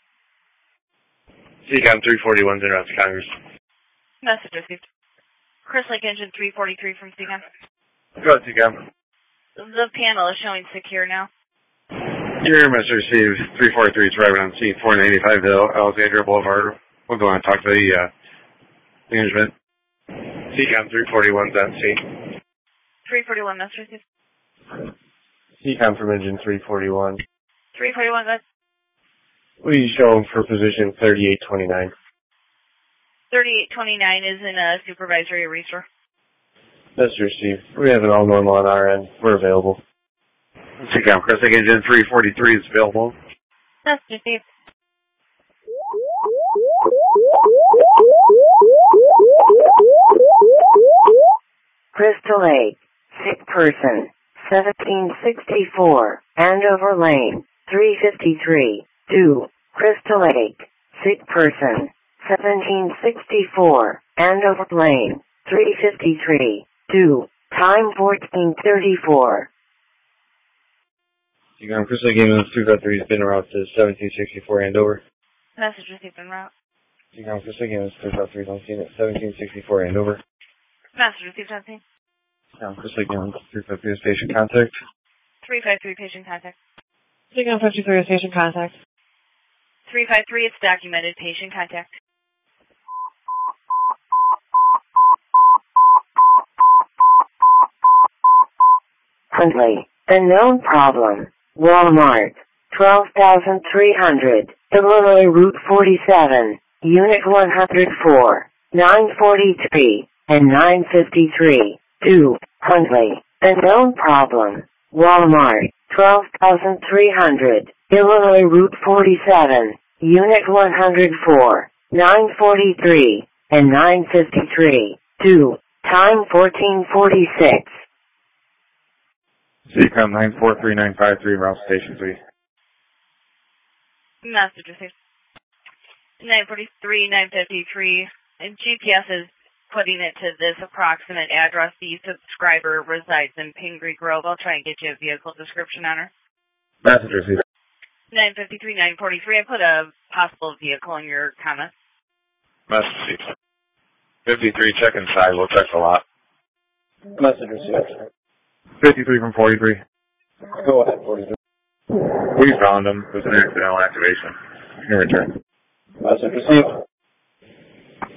Seacom three forty-one, in route to Congress. Message received. Crystal Lake engine three forty-three from Seacom. Go ahead, Seacom. The panel is showing secure now. Your message received three forty-three, it's arriving on scene four ninety-five to Alexandria Boulevard. We'll go on and talk to the uh, management. Seacom three forty-one's on scene. three forty-one, message received. Seacom from engine three forty-one. three forty-one, good. Please show him for position thirty-eight twenty-nine. thirty-eight twenty-nine is in a supervisory restore. Message received. We have it all normal on our end. We're available. Seacom Crystal Lake engine three forty-three is available. Message received. Crystal Lake, sick person, seventeen sixty-four, Andover Lane, three fifty-three, two, Crystal Lake, sick person, seventeen sixty-four, Andover Lane, three fifty-three, two, time fourteen thirty-four. Seacom Crystal Lake Ambulance three five three has been around to seventeen sixty-four Andover. Message received en route. Seacom Crystal Lake Ambulance three five three is on scene at seventeen sixty-four Andover. Message received on scene. Seacom Crystal Lake Ambulance three five three is patient contact. three five three patient contact. Seacom fifty-three is patient contact. three five three, it's documented patient contact. Huntley, unknown problem, Walmart, twelve thousand three hundred, Illinois Route forty-seven, Unit one hundred four, nine forty-three, and nine fifty-three, two, Huntley, unknown problem, Walmart, twelve thousand three hundred, Illinois Route forty-seven, Unit one hundred four, nine forty-three, and nine fifty-three, two, time fourteen forty-six. Seacom nine four three nine five three, route station three. Message received. nine forty-three, nine fifty-three, and G P S is putting it to this approximate address. The subscriber resides in Pingree Grove. I'll try and get you a vehicle description on her. Message received. nine fifty-three, nine forty-three, I put a possible vehicle in your comments. Message received. fifty-three, check inside. We'll check the lot. Message received. fifty-three from forty-three. Go ahead, forty-three. We found him. It was an accidental activation. In return. Message received.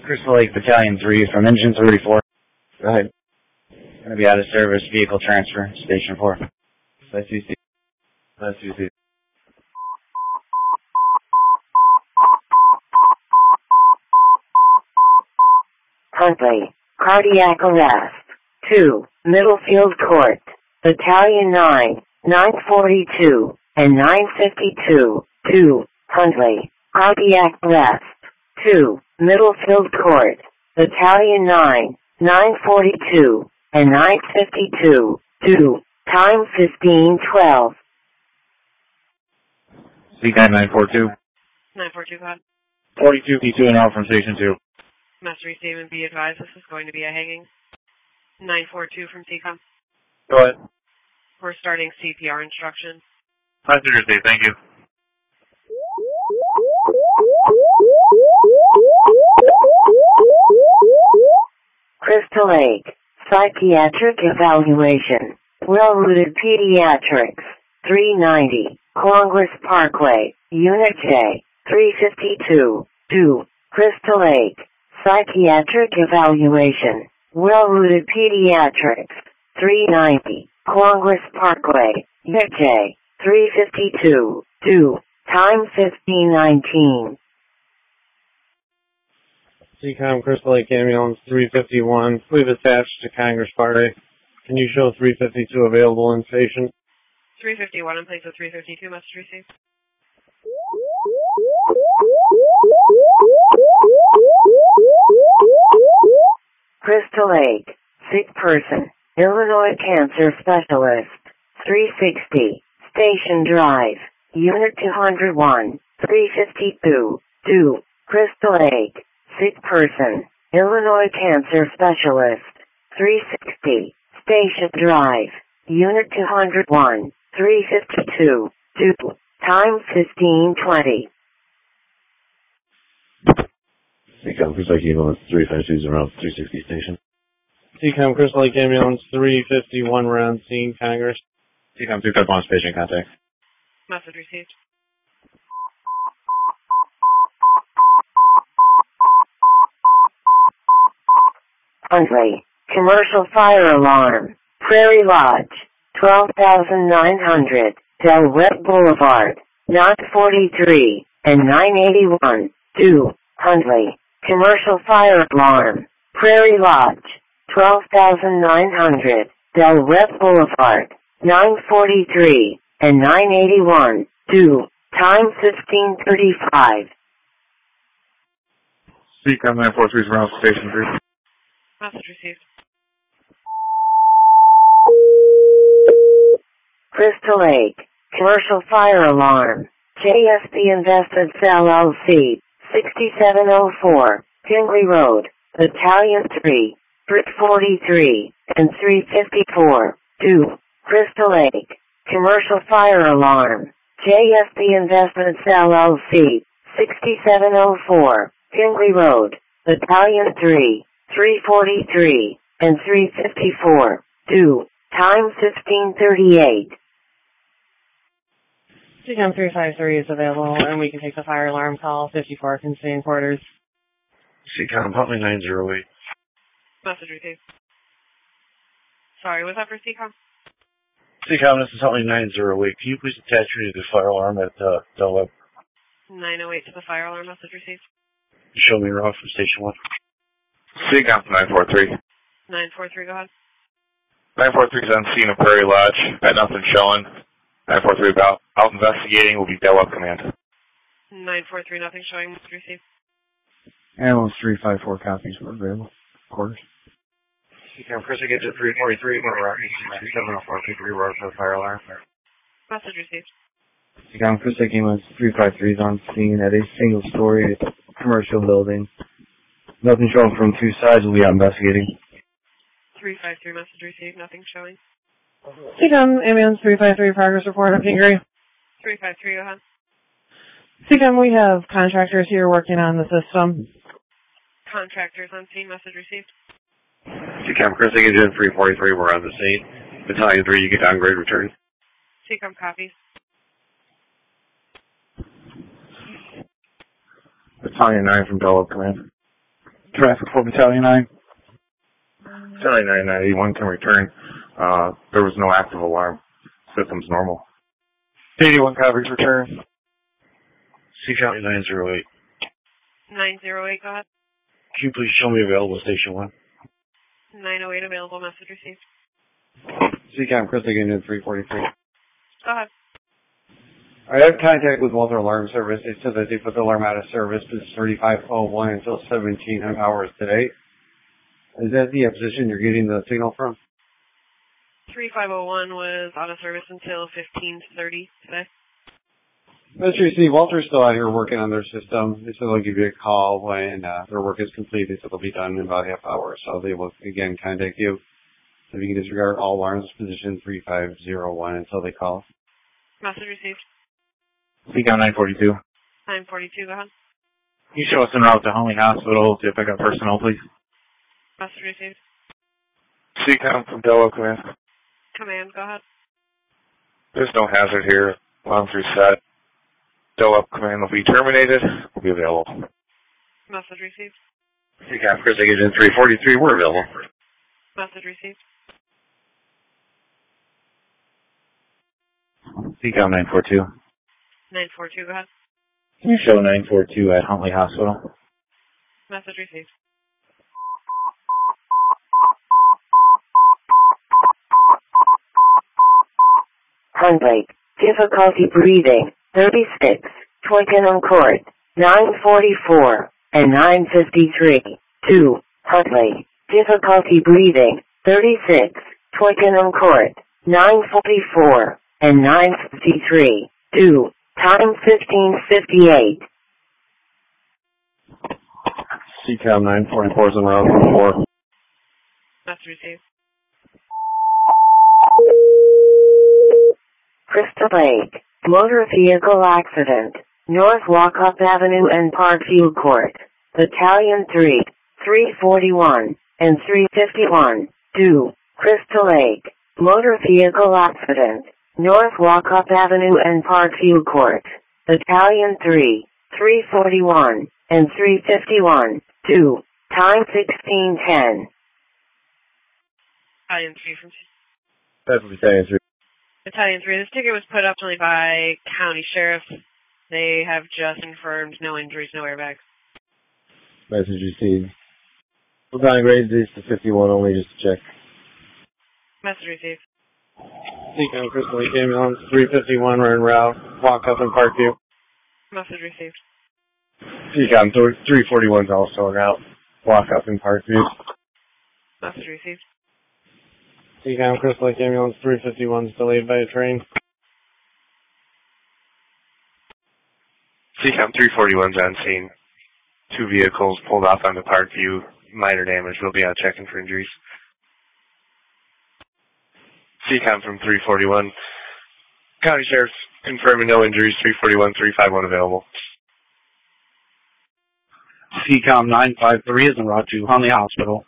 Crystal Lake Battalion three from Engine thirty-four. Go ahead. Going to be out of service. Vehicle transfer. Station four. Nice to see you. Nice to see you. Huntley, cardiac arrest. two, Middlefield Court, Battalion nine, nine forty-two, and nine fifty-two. two, Huntley, cardiac arrest. two, Middlefield Court, Battalion nine, nine forty-two, and nine fifty-two. two, time fifteen twelve. C K nine four two. nine four two, God. forty-two P two and out from Station two. Master receive and be advised this is going to be a hanging. nine four two from C COM. Go ahead. We're starting C P R instructions. Master receive, thank you. Crystal Lake, psychiatric evaluation. Well-rooted pediatrics, three ninety, Congress Parkway, Unit J, three fifty-two. two, Crystal Lake, psychiatric evaluation. Well-rooted pediatrics, three ninety, Congress Parkway, Unit J, three fifty-two. two, time fifteen nineteen. C COM Crystal Lake Ambulance three fifty-one. We've attached to Congress Parkway. Can you show three fifty-two available in station? three fifty-one in place of three fifty-two, message received. Crystal Lake, sick person, Illinois cancer specialist, three sixty, Station Drive, Unit two oh one, three fifty-two. two, Crystal Lake, sick person, Illinois cancer specialist, three sixty, Station Drive, Unit two oh one, three fifty-two. two, time fifteen twenty. C COM Crystal Lake Ambulance three fifty-two around three sixty station. C COM Crystal Lake Ambulance three fifty-one, we're on scene, Congress. C COM three fifty-one, patient contact. Message received. Huntley, commercial fire alarm, Prairie Lodge, twelve thousand nine hundred, Del Webb Boulevard, nine forty-three, and nine eighty-one. two, Huntley, commercial fire alarm, Prairie Lodge, twelve thousand nine hundred, Del Webb Boulevard, nine forty-three, and nine eighty-one. two, time fifteen thirty-five. C COM nine four three is around Station three. Message received. Crystal Lake, commercial fire alarm, J S B Investments L L C, sixty-seven oh four, Tingley Road, Battalion three, three forty-three, and three fifty-four. two, Crystal Lake, commercial fire alarm, J S B Investments L L C, sixty-seven oh four, Tingley Road, Battalion three, three forty-three, and three fifty-four. two, time fifteen thirty-eight. C COM three five three is available, and we can take the fire alarm call. fifty-four can stay in quarters. C COM Huntley nine oh eight. Message received. Sorry, was that for C COM? C COM, this is Huntley nine oh eight. Can you please attach me to the fire alarm at uh, Del Webb? nine oh eight to the fire alarm, message received. Show me Ross from Station one. C COM nine four three. nine four three, go ahead. nine four three is on scene of Prairie Lodge. Got nothing showing. nine four three about out investigating will be Del Webb Command. nine four three, nothing showing, message received. Ambulance three five four copies were available. Quarters. C COM Chris, I get to three forty-three. We're at seven oh four, three road for the fire alarm. Message received. C COM Chris, I came on three five three is on scene at a single-story commercial building. Nothing showing from two sides. We'll be out investigating. three five three, message received, nothing showing. C COM Ambulance three five three, progress report. I'm Pingree. three five three, go ahead. C COM, we have contractors here working on the system. Contractors on scene, message received. C COM Chris, Engine three forty-three, we're on the scene. Battalion three, you get downgrade return. C COM copies. Battalion nine from Del Webb Command. Traffic for Battalion nine. Battalion nine ninety-one can return. Uh, there was no active alarm. System's normal. eighty-one copies return. C Count nine zero eight. nine zero eight, go ahead. Can you please show me available Station one? nine oh eight available, message received. C CAM, Chris Engine three forty-three. Go ahead. I have contact with Walter Alarm Service. They said that they put the alarm out of service since thirty-five oh one until seventeen hours today. Is that the position you're getting the signal from? thirty-five oh one was out of service until fifteen thirty today. Mister C, Walter's still out here working on their system. They said they'll give you a call when uh, their work is complete. They said they'll be done in about a half hour, so they will again contact you. So if you can disregard all alarms, position three five oh one until they call. Message received. C CAM nine forty-two. nine forty-two, go ahead. Can you show us en route to Hunley Hospital to pick up personnel, please? Message received. C CAM from Delo Command. Command, go ahead. There's no hazard here. Alarms reset. Delo Command will be terminated. Will be available. Message received. C CAM, Chris Engine three forty-three, we're available. Message received. C CAM nine forty-two. nine forty-two, go ahead. Can you show nine forty-two at Huntley Hospital? Message received. Huntley, difficulty breathing, thirty-six, Twickenham Court, nine forty-four, and nine fifty-three. two, Huntley, difficulty breathing, thirty-six, Twickenham Court, nine forty-four, and nine fifty-three. two, time fifteen fifty-eight. C CAM nine forty-four is en route four. Message received. Crystal Lake, motor vehicle accident, North Walkup Avenue and Parkview Court, Battalion three, three forty-one, and three fifty-one. two, Crystal Lake, motor vehicle accident, North Walkup Avenue and Parkview Court, Battalion three, three forty-one, and three fifty-one. two, time sixteen ten. Battalion three from That's Battalion three. Battalion three. This ticket was put up only by county sheriffs. They have just confirmed no injuries, no airbags. Message received. We're going to raise this to fifty-one only just to check. Message received. C CAM, Crystal Lake Ambulance three fifty-one, we're en route. Walk up in Parkview. Message received. C CAM three forty-one is also en route. Walk up in Parkview. Message received. C CAM, Crystal Lake Ambulance three fifty-one is delayed by a train. C CAM three forty-one's on scene. Two vehicles pulled off onto Parkview. Minor damage. We'll be out checking for injuries. C CAM from three forty-one. County Sheriff's confirming no injuries. three forty-one, three fifty-one available. C CAM nine five three is en route to Hunley Hospital.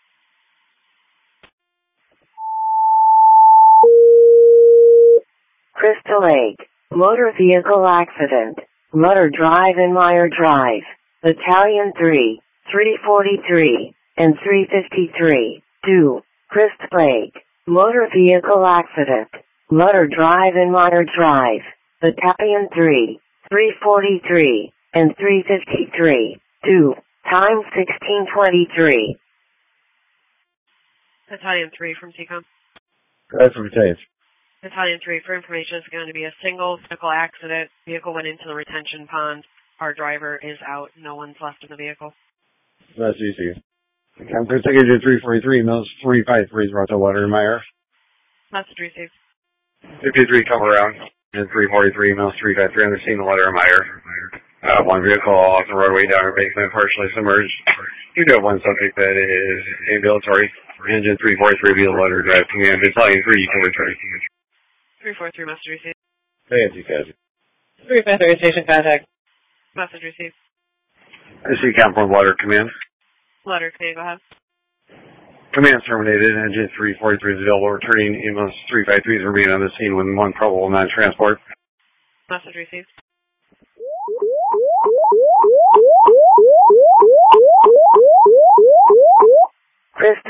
Crystal Lake, motor vehicle accident, Mutter Drive and Meyer Drive, Battalion three, three forty-three, and three fifty-three. two, Crystal Lake, motor vehicle accident, Mutter Drive and Meyer Drive, Battalion three, three forty-three, and three fifty-three. two, time sixteen twenty-three. Battalion three from T COM. That's what Battalion three. Battalion three, for information, is going to be a single vehicle accident. Vehicle went into the retention pond. Our driver is out. No one's left in the vehicle. That's easy. I'm Chris Engine three forty-three, Mills three fifty-three is Roto Watermeyer. Message received. fifty-three come around. And three forty-three, Mills three fifty-three on the scene of Watermeyer. Uh, one vehicle off the roadway down her basement, partially submerged. You do have one subject that is ambulatory. Engine three forty-three, via letter drive command. Battalion three, you can return. three forty-three, message received. Thank you, guys. three fifty-three, station contact. Message received. I see count from letter command. Letter, can you go ahead? Command terminated. Engine three forty-three is available. Returning ambulance three fifty-three is remaining on the scene with one probable non-transport. Message received. Woo!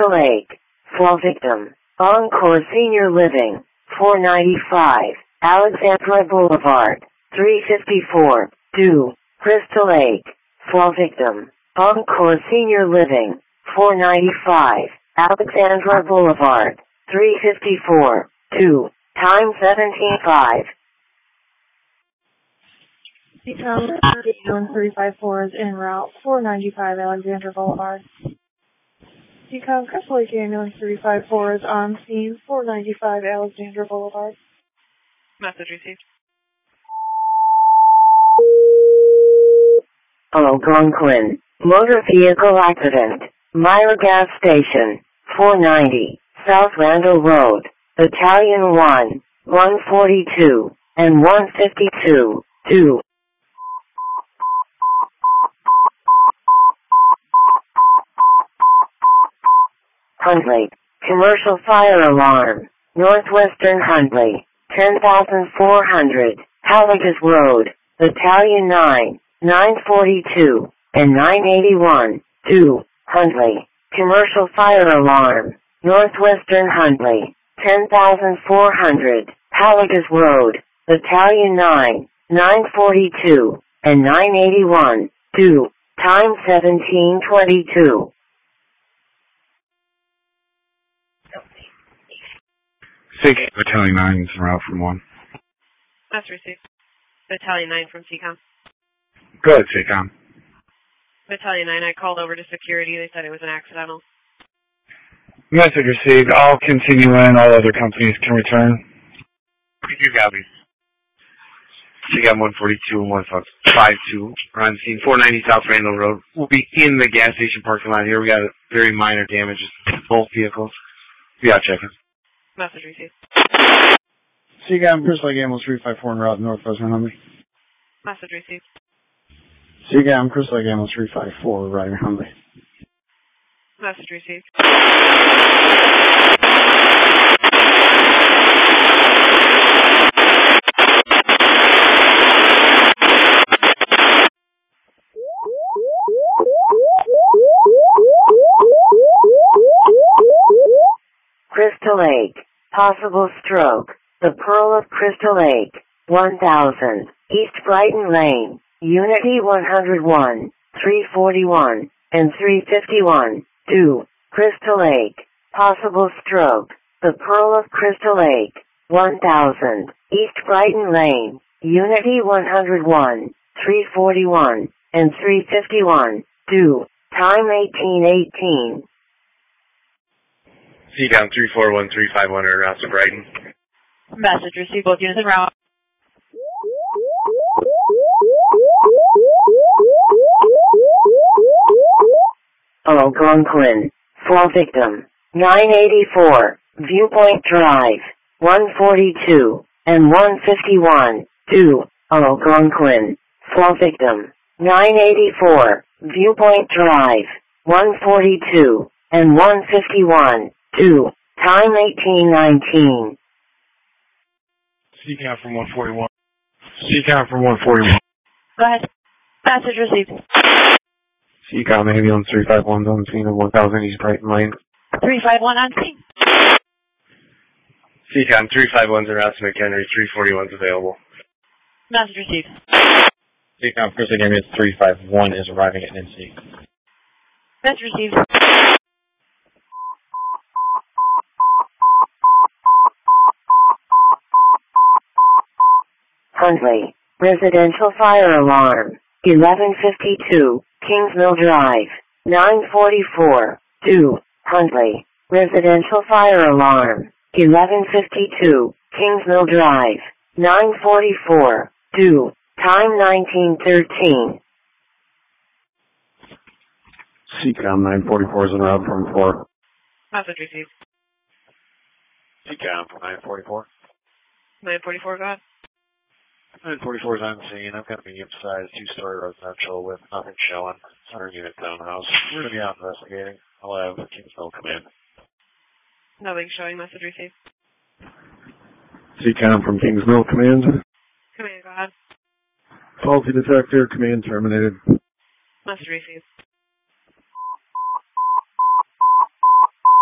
Crystal Lake. Fall victim. Encore Senior Living. four ninety-five. Alexandra Boulevard. three fifty-four. two. Crystal Lake. Fall victim. Encore Senior Living. four ninety-five. Alexandra Boulevard. three fifty-four. two. Time seventeen five. Become three five four is en route. four ninety-five Alexandra Boulevard. Become Crystal Lake Ambulance three five four is on scene. four ninety-five Alexandra Boulevard. Message received. Algonquin. Motor vehicle accident. Myra Gas Station. four ninety. South Randall Road. Battalion one. one forty-two. And one fifty-two. two. Huntley. Commercial fire alarm. Northwestern Huntley. ten thousand four hundred. Halligus Road. Battalion nine. nine forty-two. And nine eighty-one. two. Huntley. Commercial fire alarm. Northwestern Huntley. ten thousand four hundred. Halligus Road. Battalion nine. nine forty-two. And nine eighty-one. two. Time seventeen twenty-two. Six, Battalion nine is en route from one. That's received. Battalion nine from C COM. Go ahead, C COM. Battalion nine, I called over to security. They said it was an accidental. Message received. I'll continue in. All other companies can return. You got me. C COM one forty-two and one fifty-two. We're on scene. four ninety South Randall Road. We'll be in the gas station parking lot here. We got very minor damages to both vehicles. Be out checking. Message received. C COM Crystal Lake Ambulance three five four en route northwestern Huntley. Message received. C COM Crystal Lake Ambulance three five four riding Huntley. Message received. Crystal Lake. Possible stroke. The Pearl of Crystal Lake. one thousand. East Brighton Lane. Unity one oh one. three forty-one. And three fifty-one. two. Crystal Lake. Possible stroke. The Pearl of Crystal Lake. one thousand. East Brighton Lane. Unity one oh one. three forty-one. And three fifty-one. two. Time eighteen eighteen. C COM three four one three five one en route to Brighton. Message received. Both units en route. Algonquin. Fall victim. nine eighty-four. Viewpoint Drive. one forty-two. And one fifty-one. two. Algonquin. Fall victim. nine eighty-four. Viewpoint Drive. one forty-two. And one fifty-one. two. Time eighteen nineteen. C COM from one forty-one. C COM from one forty-one. Go ahead. Message received. C COM Ambulance three five one on scene of one thousand East Brighton Lane. three five one on scene. C COM three five one's en route to McHenry. three forty-one's available. Message received. C COM Crystal Lake Ambulance three five one is arriving at N C. Message received. Huntley. Residential fire alarm. eleven fifty-two. Kingsmill Drive. nine forty-four. two. Huntley. Residential fire alarm. eleven fifty-two. Kingsmill Drive. nine forty-four. two. Time nineteen thirteen. C COM nine forty-four is en route from four. Message received. C COM from nine forty-four. nine forty-four, go ahead. nine forty-four is on scene. I've got a medium-sized two-story residential with nothing showing. one hundred unit townhouse. We're going to be out investigating. I'll have Kingsmill come in. Nothing showing. Message received. C COM from Kingsmill, command. Command, go ahead. Faulty detector, command terminated. Message received.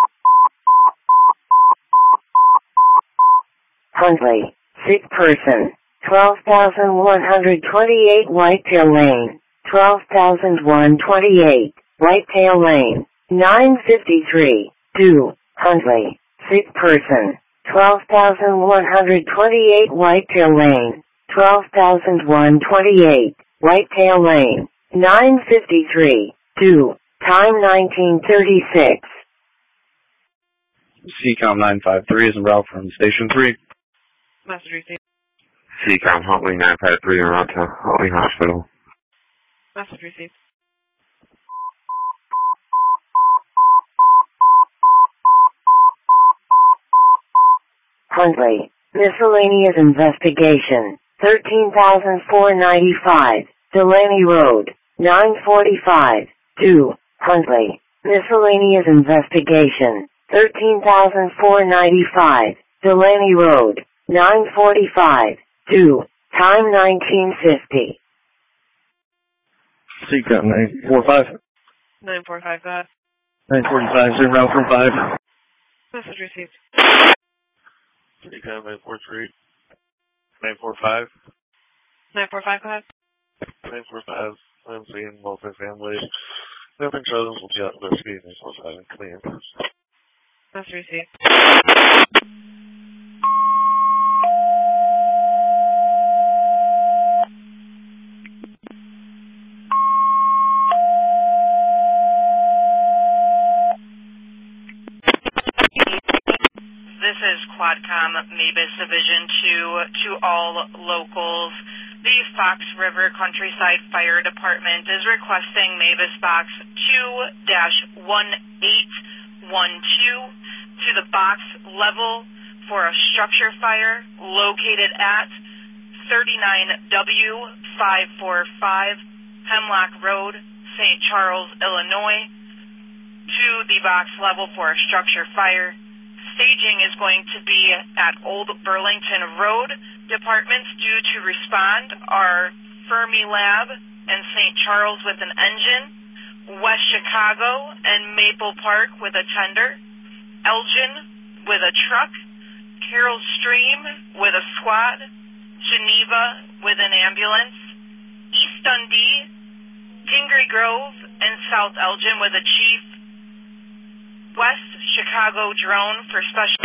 Huntley, sick person, twelve thousand one hundred twenty-eight Whitetail Lane, twelve thousand one hundred twenty-eight, Whitetail Lane, nine fifty-three, two, Huntley, sick person, twelve thousand one hundred twenty-eight Whitetail Lane, twelve thousand one hundred twenty-eight, Whitetail Lane, nine fifty-three, two, time nineteen thirty-six. C COM nine five three is en route from Station three. Message received. C COM Huntley nine five three en route to Huntley Hospital. Message received. Huntley, miscellaneous investigation, thirteen thousand four hundred ninety-five, Delaney Road, nine forty-five, two, Huntley, miscellaneous investigation, thirteen thousand four hundred ninety-five, Delaney Road, nine forty-five, two, time nineteen fifty. C COM nine four five. nine four five, go ahead. nine forty-five, is en route from five. Message received. C COM nine four three. nine four five. nine four five, go ahead. nine four five, I'm seeing multifamily. Nothing shows will be out investigating nine four five and clean. Message received. This is Quadcom Mavis Division two to all locals. The Fox River Countryside Fire Department is requesting Mavis Box two dash one eight one two to the box level for a structure fire located at thirty-nine W five forty-five Hemlock Road, Saint Charles, Illinois, to the box level for a structure fire. Staging is going to be at Old Burlington Road. Departments due to respond are Fermi Lab and Saint Charles with an engine, West Chicago and Maple Park with a tender, Elgin with a truck, Carroll Stream with a squad, Geneva with an ambulance, East Dundee, Pingree Grove, and South Elgin with a chief, West Chicago drone for special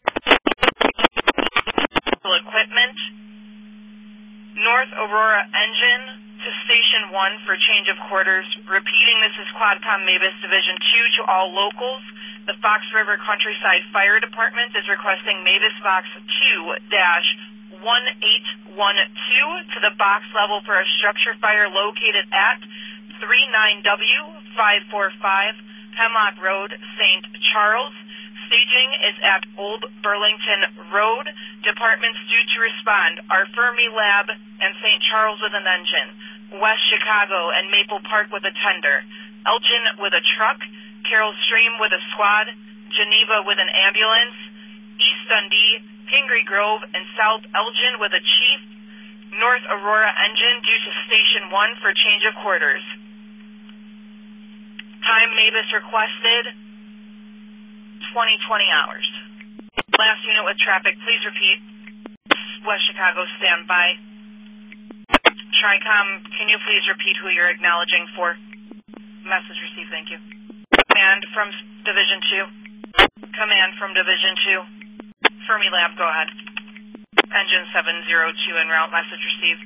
equipment, North Aurora engine to Station one for change of quarters. Repeating, this is Quadcom Mavis Division two to all locals. The Fox River Countryside Fire Department is requesting Mavis Box two dash one eight one two to the box level for a structure fire located at thirty-nine W five forty-five Hemlock Road, Saint Charles. Staging is at Old Burlington Road. Departments due to respond are Fermi Lab and Saint Charles with an engine, West Chicago and Maple Park with a tender, Elgin with a truck, Carroll Stream with a squad, Geneva with an ambulance, East Dundee, Pingree Grove, and South Elgin with a chief, North Aurora engine due to Station one for change of quarters. Time Mavis requested, twenty twenty hours. Last unit with traffic, please repeat. West Chicago, stand by. TRICOM, can you please repeat who you're acknowledging for? Message received, thank you. Command from Division two. Command from Division two. Fermi Lab, go ahead. Engine seven zero two en route, message received.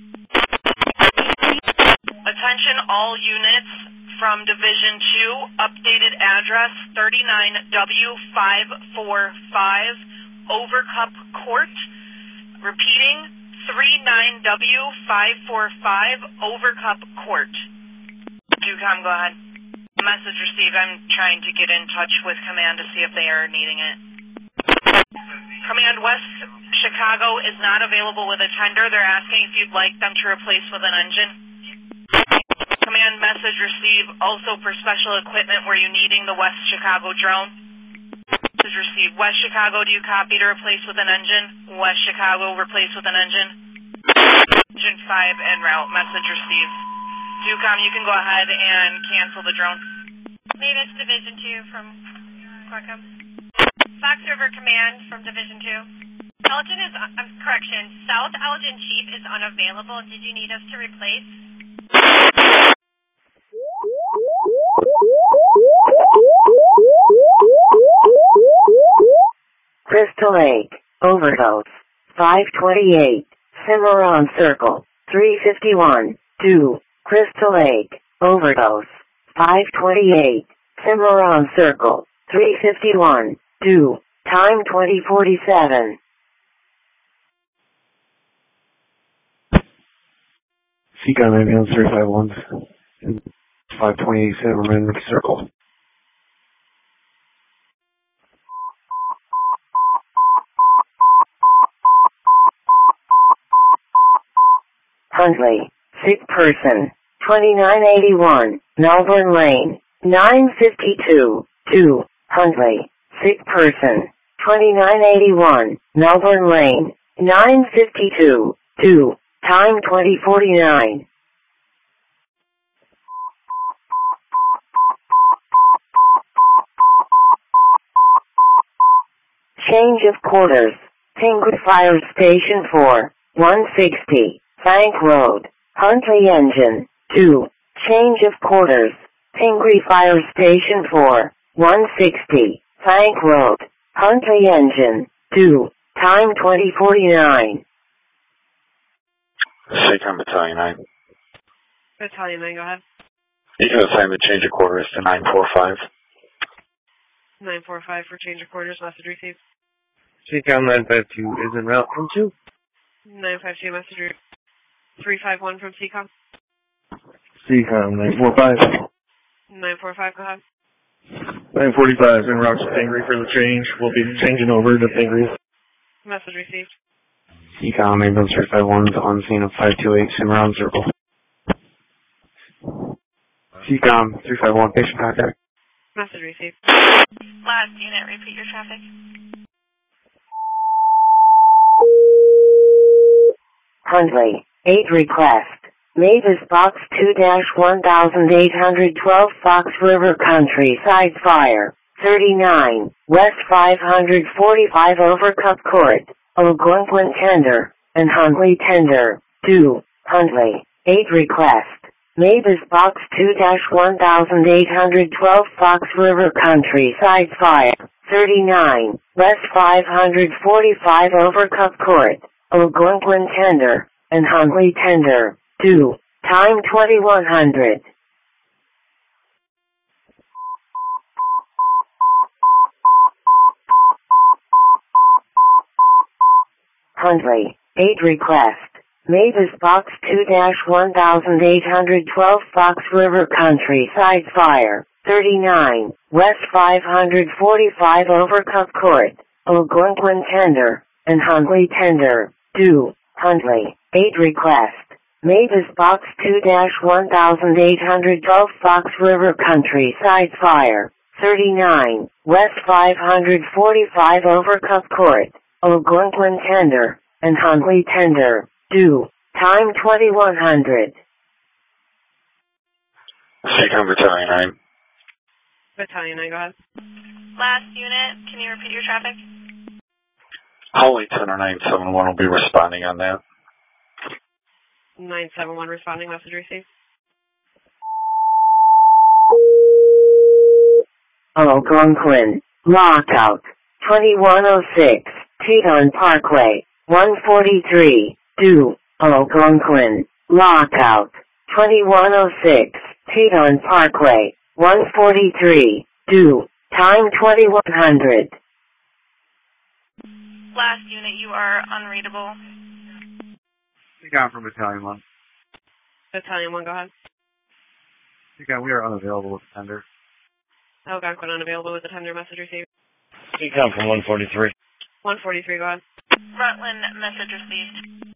Attention all units from Division two, updated address thirty-nine W five forty-five Overcup Court. Repeating, thirty-nine W five forty-five Overcup Court. DUCOM, go ahead. Message received. I'm trying to get in touch with Command to see if they are needing it. Command, West Chicago is not available with a tender. They're asking if you'd like them to replace with an engine. Command, message received. Also for special equipment, were you needing the West Chicago drone? Message received. West Chicago, do you copy to replace with an engine? West Chicago, replace with an engine. Engine five en route. Message received. DUCOM, you can go ahead and cancel the drone. Mavis Division two from Quadcom. Fox River Command from Division two. Elgin is, uh, correction, South Elgin Chief is unavailable. Did you need us to replace? Crystal Lake, overdose, five twenty-eight, Cimarron Circle, three fifty-one, two, Crystal Lake, overdose, five twenty-eight, Cimarron Circle, three fifty-one, two, time twenty forty-seven. Seacom ambulance three five one, five twenty-eight Cimarron Circle. Huntley, sick person, twenty-nine eighty-one, Melbourne Lane, nine fifty-two, two, Huntley, sick person, twenty-nine eighty-one, Melbourne Lane, nine fifty-two, two, time twenty forty-nine. Change of quarters, Pingree Fire Station four, one sixty. Bank Road, Huntley Engine, two, change of quarters, Pingree Fire Station four, one sixty, Bank Road, Huntley Engine, two, time twenty forty-nine. Seacom Battalion nine. Battalion nine, go ahead. You can assign the change of quarters to nine four five. nine four five for change of quarters, message received. Seacom nine five two is en route from two. nine five two, message received. three five one from Seacom. Seacom nine four five. nine four five, go ahead. nine forty-five is en route to Pingree for the change. We'll be changing over to Pingree. Message received. Seacom ambulance three five one is on scene of five two eight Cimarron Circle. Seacom three five one, patient contact. Message received. Last unit, repeat your traffic. Huntley, eight request. Mavis Box two one eight one two Fox River Countryside Fire, thirty-nine, West five forty-five over Cup Court, Algonquin Tender, and Huntley Tender, two, Huntley, eight request. Mavis Box two one eight one two Fox River Countryside Fire, thirty-nine, West five forty-five over Cup Court, Algonquin Tender, and Huntley Tender, two, time twenty-one hundred. Huntley, eight request. Mavis Box two one eight one two Fox River Countryside Fire, thirty-nine, West five forty-five over Cup Court, Algonquin Tender, and Huntley Tender, two, Huntley, eight request. Mavis Box two one eight one two Fox River Countryside Fire, thirty-nine, West five forty-five over Cup Court, Algonquin Tender, and Huntley Tender, two, time twenty-one hundred. Seacom Battalion nine. Battalion nine, go ahead. Last unit, can you repeat your traffic? Holly Tender nine seven one will be responding on that. nine seven one responding, message received. Algonquin, lockout, twenty-one oh six, Teton Parkway, one forty-three, two, Algonquin, lockout, twenty-one oh six, Teton Parkway, one forty-three, two, time twenty-one hundred. Last unit, you are unreadable. Seacom from Battalion one. Battalion one, go ahead. Seacom, we are unavailable with the tender. Algonquin unavailable with the tender, message received. Seacom from one forty-three. one forty-three, go ahead. Rutland, message received.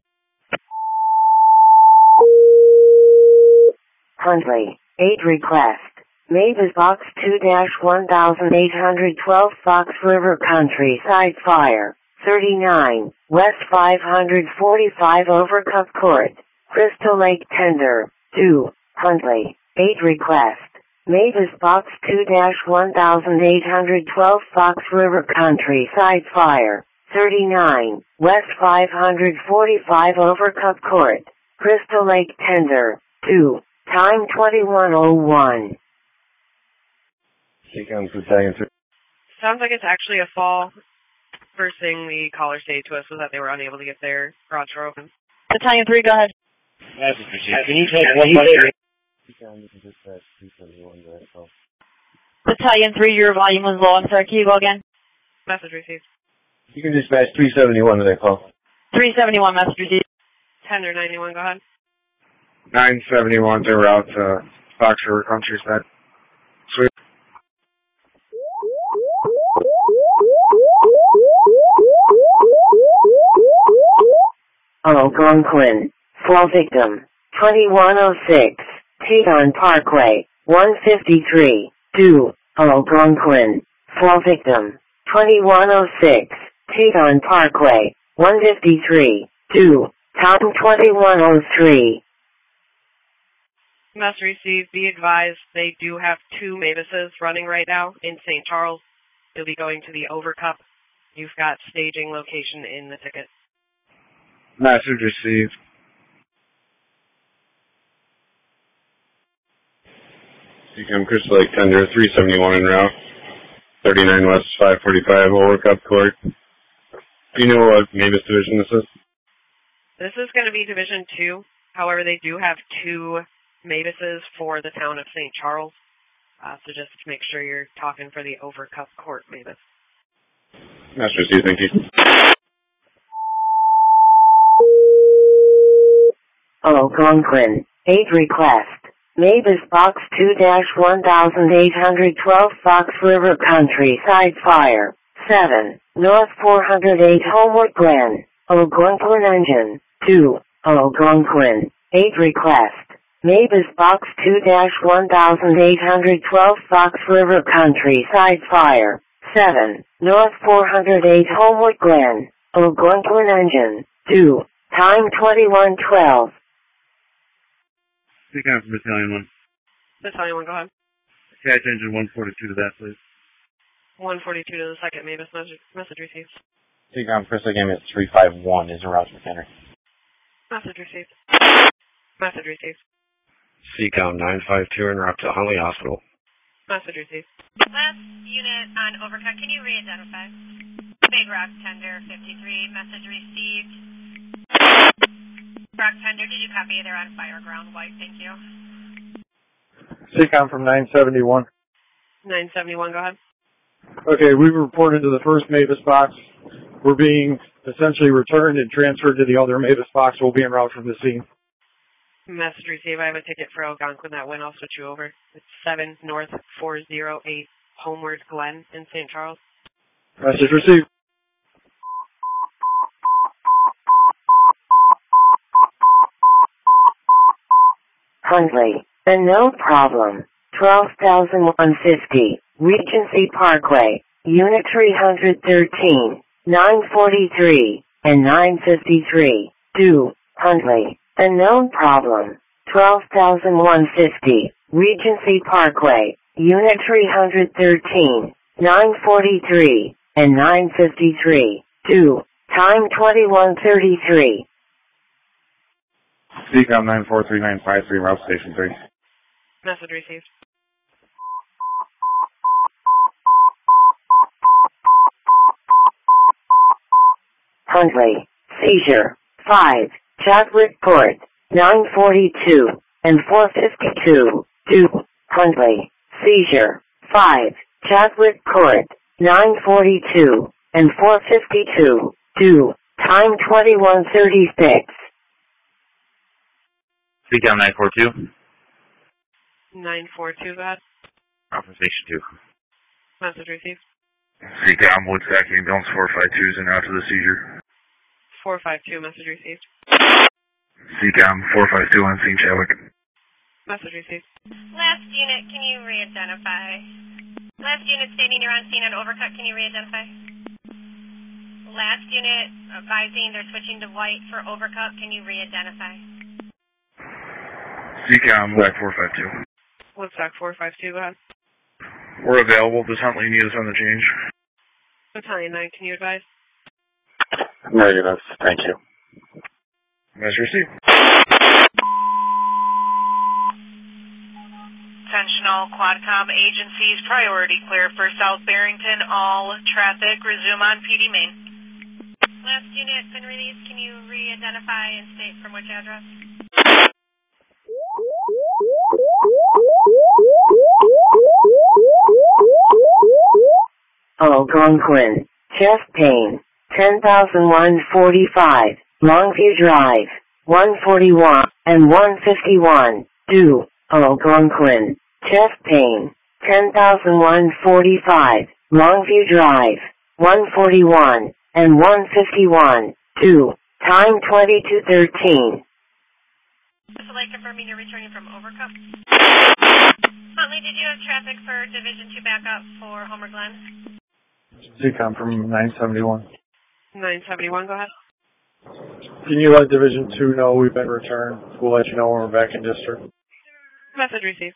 Huntley, eight request. Mavis Box two one eight one two Fox River Countryside Fire, thirty-nine, West five forty-five over Cup Court, Crystal Lake Tender, two, Huntley, eight request. Mavis Box two one eight one two Fox River Countryside Fire, thirty-nine, West five forty-five Overcup Court, Crystal Lake Tender, two, time twenty-one oh one. Seacom Battalion three. Sounds like it's actually a fall. First thing the caller stated to us was that they were unable to get their garage door open. Battalion three, go ahead. Message received. Can you take one hundred? Seacom, you can dispatch three seventy-one to that call. Battalion three, your volume was low. I'm sorry, can you go again? Message received. You can dispatch three seventy-one to that call. three seventy-one, message received. Tender ninety-one, go ahead. nine seventy-one to route to Fox River Countryside. Sweet. Algonquin, fall victim, twenty-one oh six, Teton Parkway, one fifty-three, two, Algonquin, fall victim, twenty-one oh six, Teton Parkway, one fifty-three, two, time twenty-one oh three. Must receive, be advised, they do have two Mavises running right now in Saint Charles. You'll be going to the Overcup. You've got staging location in the ticket. Message received. Seacom Crystal Lake Tender, three seventy-one en route. thirty-nine West five forty-five Overcup Court. Do you know what Mavis division this is? This is going to be Division two. However, they do have two Mavises for the town of Saint Charles. Uh, so just make sure you're talking for the Overcup Court Mavis. That's received, thank you. Algonquin, aid request. Mavis Box two one eight one two Fox River Countryside Fire. seven, North four oh eight Homewood Glen, Algonquin Engine. two, Algonquin, aid request. Mavis Box two one eight one two Fox River Countryside Fire. seven, North four oh eight Homewood Glen, Algonquin Engine. two, time twenty-one twelve. Seacom from Battalion one. Battalion one, go ahead. Catch engine one forty-two to that, please. one forty-two to the second Mavis message, message received. Seacom Crystal Game is three five one is in route to McHenry. Message received. Message received. Seacom nine five two en route to Huntley Hospital. Message received. Last unit on Overcut, can you re-identify? Big Rock Tender fifty-three, message received. Rock Tender, did you copy? They're on fire ground white, thank you. Seacom from nine seventy-one. nine seventy-one, go ahead. Okay, we've reported to the first Mavis box. We're being essentially returned and transferred to the other Mavis box. We'll be en route from the scene. Message received. I have a ticket for Algonquin that went. I'll switch you over. It's seven North four oh eight Homeward Glen in Saint Charles. Message received. Huntley, and no problem. twelve thousand one hundred fifty, Regency Parkway, Unit three thirteen, nine forty-three, and nine fifty-three. two, Huntley, and no problem. twelve thousand one hundred fifty, Regency Parkway, Unit three thirteen, nine forty-three, and nine fifty-three. two, time twenty-one thirty-three. Seacom nine four three nine five three, route station three. Message received. Huntley, seizure, five, Chadwick Court, nine forty-two, and four fifty-two. two, Huntley, seizure, five, Chadwick Court, nine forty-two, and four fifty-two. two, time twenty-one thirty-six. Seacom nine four two. nine four two, go ahead. Alpha Station two. Message received. Seacom Woodstock ambulance four five two is en route to the seizure. four five two, message received. Seacom four five two on scene, Chadwick. Message received. Last unit, can you re-identify? Last unit stating you're on scene on Overcut, can you re-identify? Last unit advising they're switching to white for Overcut, can you re-identify? Seacom Black four five two. Woodstock four five two, go ahead. We're available. Does Huntley need us on the change? Battalion nine, can you advise? Negative. Thank you. Message received. Attentional Quadcom agencies, priority clear for South Barrington. All traffic resume on P D Main. Last unit been released. Can you re-identify and state from which address? Algonquin, chest pain, ten thousand one forty-five, Longview Drive, one forty-one and one fifty-one, due, Algonquin, chest pain, ten thousand one forty-five, Longview Drive, one forty-one and one fifty-one, due, time twenty-two thirteen. So like confirming you're returning from Overcup. Huntley, did you have traffic for Division two backup for Homer Glen? C COM from nine seventy-one. nine seventy-one, go ahead. Can you let Division two know we've been returned? We'll let you know when we're back in district. Message received.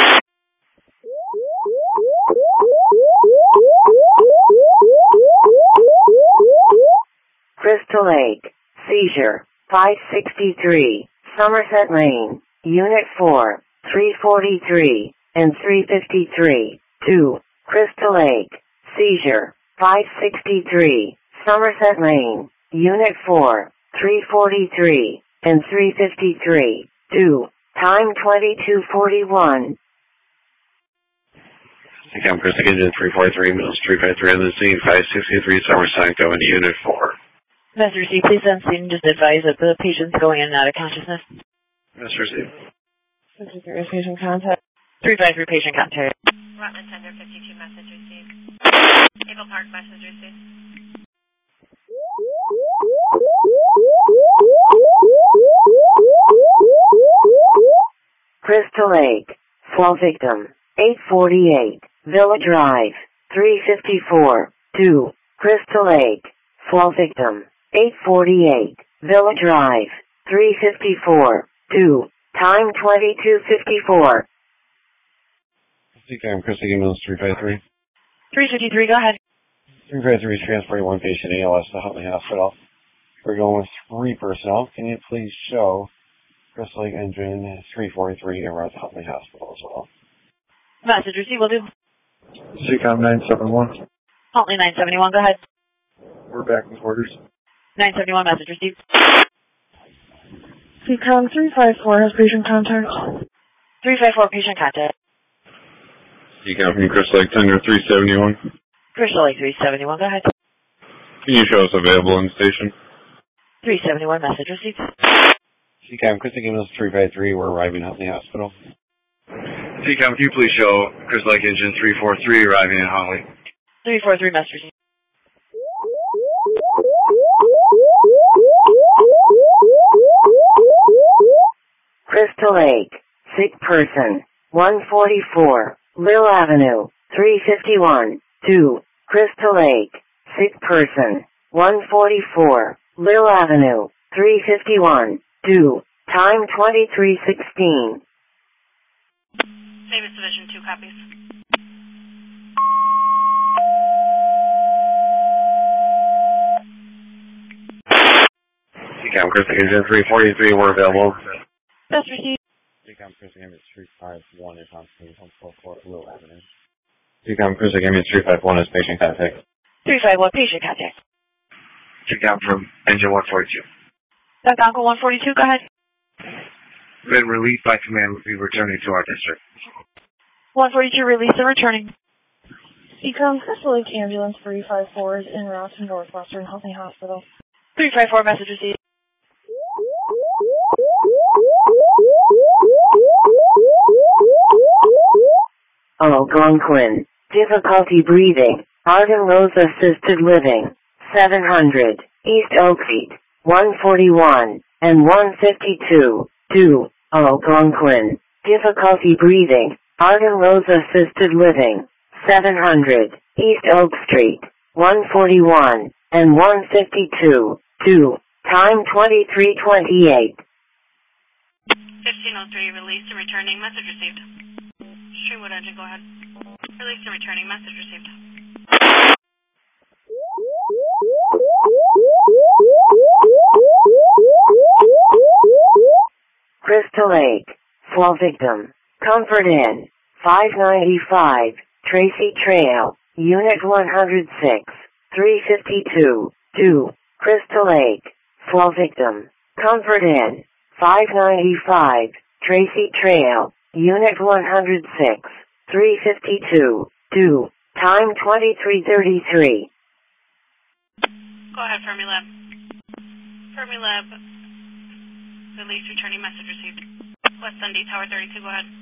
Crystal Lake, seizure, five sixty-three, Somerset Lane, Unit four, three forty-three, and three fifty-three, two, Crystal Lake, seizure, five sixty-three, Somerset Lane, Unit four, three forty-three, and three fifty-three, two, time twenty-two forty-one. C COM Crystal Engine three forty-three, Mills three fifty-three on the scene, five sixty-three, Somerset going to Unit four. Message received. Please send scene. Just advise that the patient's going in and out of consciousness. Message received. fifty-three is patient contact. three five three patient contact. Rutland Tender fifty-two, message received. Able Park, message received. Crystal Lake, fall victim, eight forty-eight, Villa Drive, three fifty-four, two, Crystal Lake, fall victim, eight forty-eight, Villa Drive, three fifty-four, two, time twenty-two fifty-four. C COM Crystal Mills three fifty-three. three fifty-three, go ahead. three fifty-three is transporting one patient A L S to Huntley Hospital. We're going with three personnel. Can you please show Crystal Lake Engine three forty-three en route to Huntley Hospital as well? Message received. We'll do. C COM nine seventy-one. Huntley nine seventy-one, go ahead. We're back in quarters. nine seventy-one, message received. C COM three five four has patient contact. three five four, patient contact. C COM from Crystal Lake Tender three seventy-one. Crystal Lake three seventy-one, go ahead. Can you show us available in the station? three seventy-one, message received. C COM Crystal Mills three fifty-three, we're arriving at Huntley Hospital. C COM, can you please show Crystal Lake Engine three forty-three arriving in Huntley? three forty-three, message received. Crystal Lake, sick person, one forty-four, Lil Avenue, three fifty-one, two, Crystal Lake, sick person, one forty-four, Lil Avenue, three fifty-one, two, time twenty-three sixteen. Davis Division two copies. C COM Crystal Engine three forty-three, we're available. That's received. C COM Crystal Engine three fifty-one is on scene, one forty-four Lil Avenue. C COM Crystal Engine three fifty-one is patient contact. three five one, patient contact. C COM from Engine one forty-two. Algonquin one forty-two, go ahead. Been relieved by command, will be returning to our district. one forty-two, release and returning. C COM Crystal Lake Ambulance three five four is en route to Northwestern Huntley Hospital. three five four, message received. Algonquin, difficulty breathing, Arden Rose Assisted Living, seven hundred, East Oakfeet, one forty-one, and one fifty-two, two, Algonquin, difficulty breathing, Arden Rose Assisted Living, seven hundred, East Oak Street, one forty-one, and one fifty-two, two, time twenty-three twenty-eight. fifteen oh three, released and returning, message received. Streamwood engine, go ahead. Released and returning, message received. Crystal Lake, fall victim. Comfort Inn, five ninety-five, Tracy Trail, Unit one oh six, three fifty-two, two, Crystal Lake, fall victim. Comfort Inn, five ninety-five, Tracy Trail, Unit one oh six, three fifty-two, two, time twenty-three thirty-three. Go ahead, Fermilab. Fermilab, release returning message received. West Dundee, Tower thirty-two, go ahead.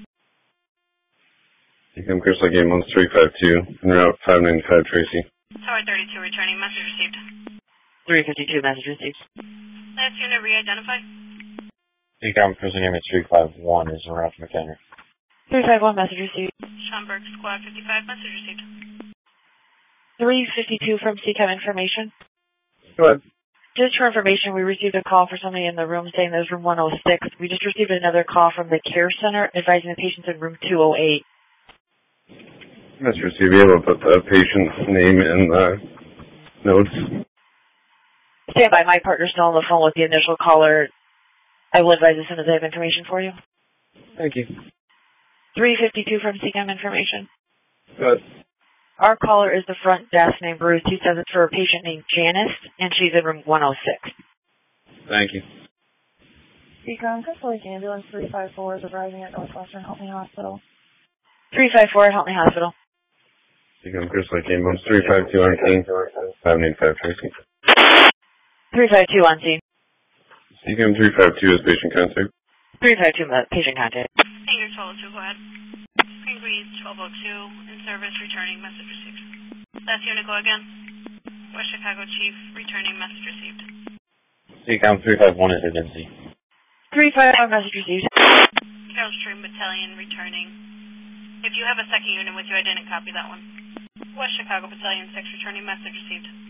Become Crystal Game one three five two, en route five ninety-five Tracy. Tower thirty-two, returning message received. three fifty-two, message received. Last unit re-identified. Become Crystal Game three five one is en route to McHenry. three five one, message received. Schomburg, Squad fifty-five, message received. three fifty-two from C CAM information. Go ahead. Just for information, we received a call for somebody in the room saying there's room one oh six. We just received another call from the care center advising the patient's in room two oh eight. Mister C, be able to put the patient's name in the notes. Stand by, my partner's still on the phone with the initial caller. I will advise as soon as I have information for you. Thank you. three fifty-two from C CAM information. Good. Our caller is the front desk named Bruce. He says it's for a patient named Janice, and she's in room one oh six. Thank you. Recon, Crystal Lake Ambulance three five four is arriving at Northwestern Helpme Hospital. three five four at Helpme Hospital. Become Crystal Lake Ambulance three five two on scene, five ninety-five Tracy. three five two on scene. Become three five two is patient contact. three five two patient contact. Hangar twelve oh two, go ahead. Green Breeze twelve oh two, in service, returning message received. Last unit, go again. West Chicago Chief, returning message received. Become three five one is agency. three five one, message received. Carroll Stream Battalion, returning. If you have a second unit with you, I didn't copy that one. West Chicago Battalion six, returning message received.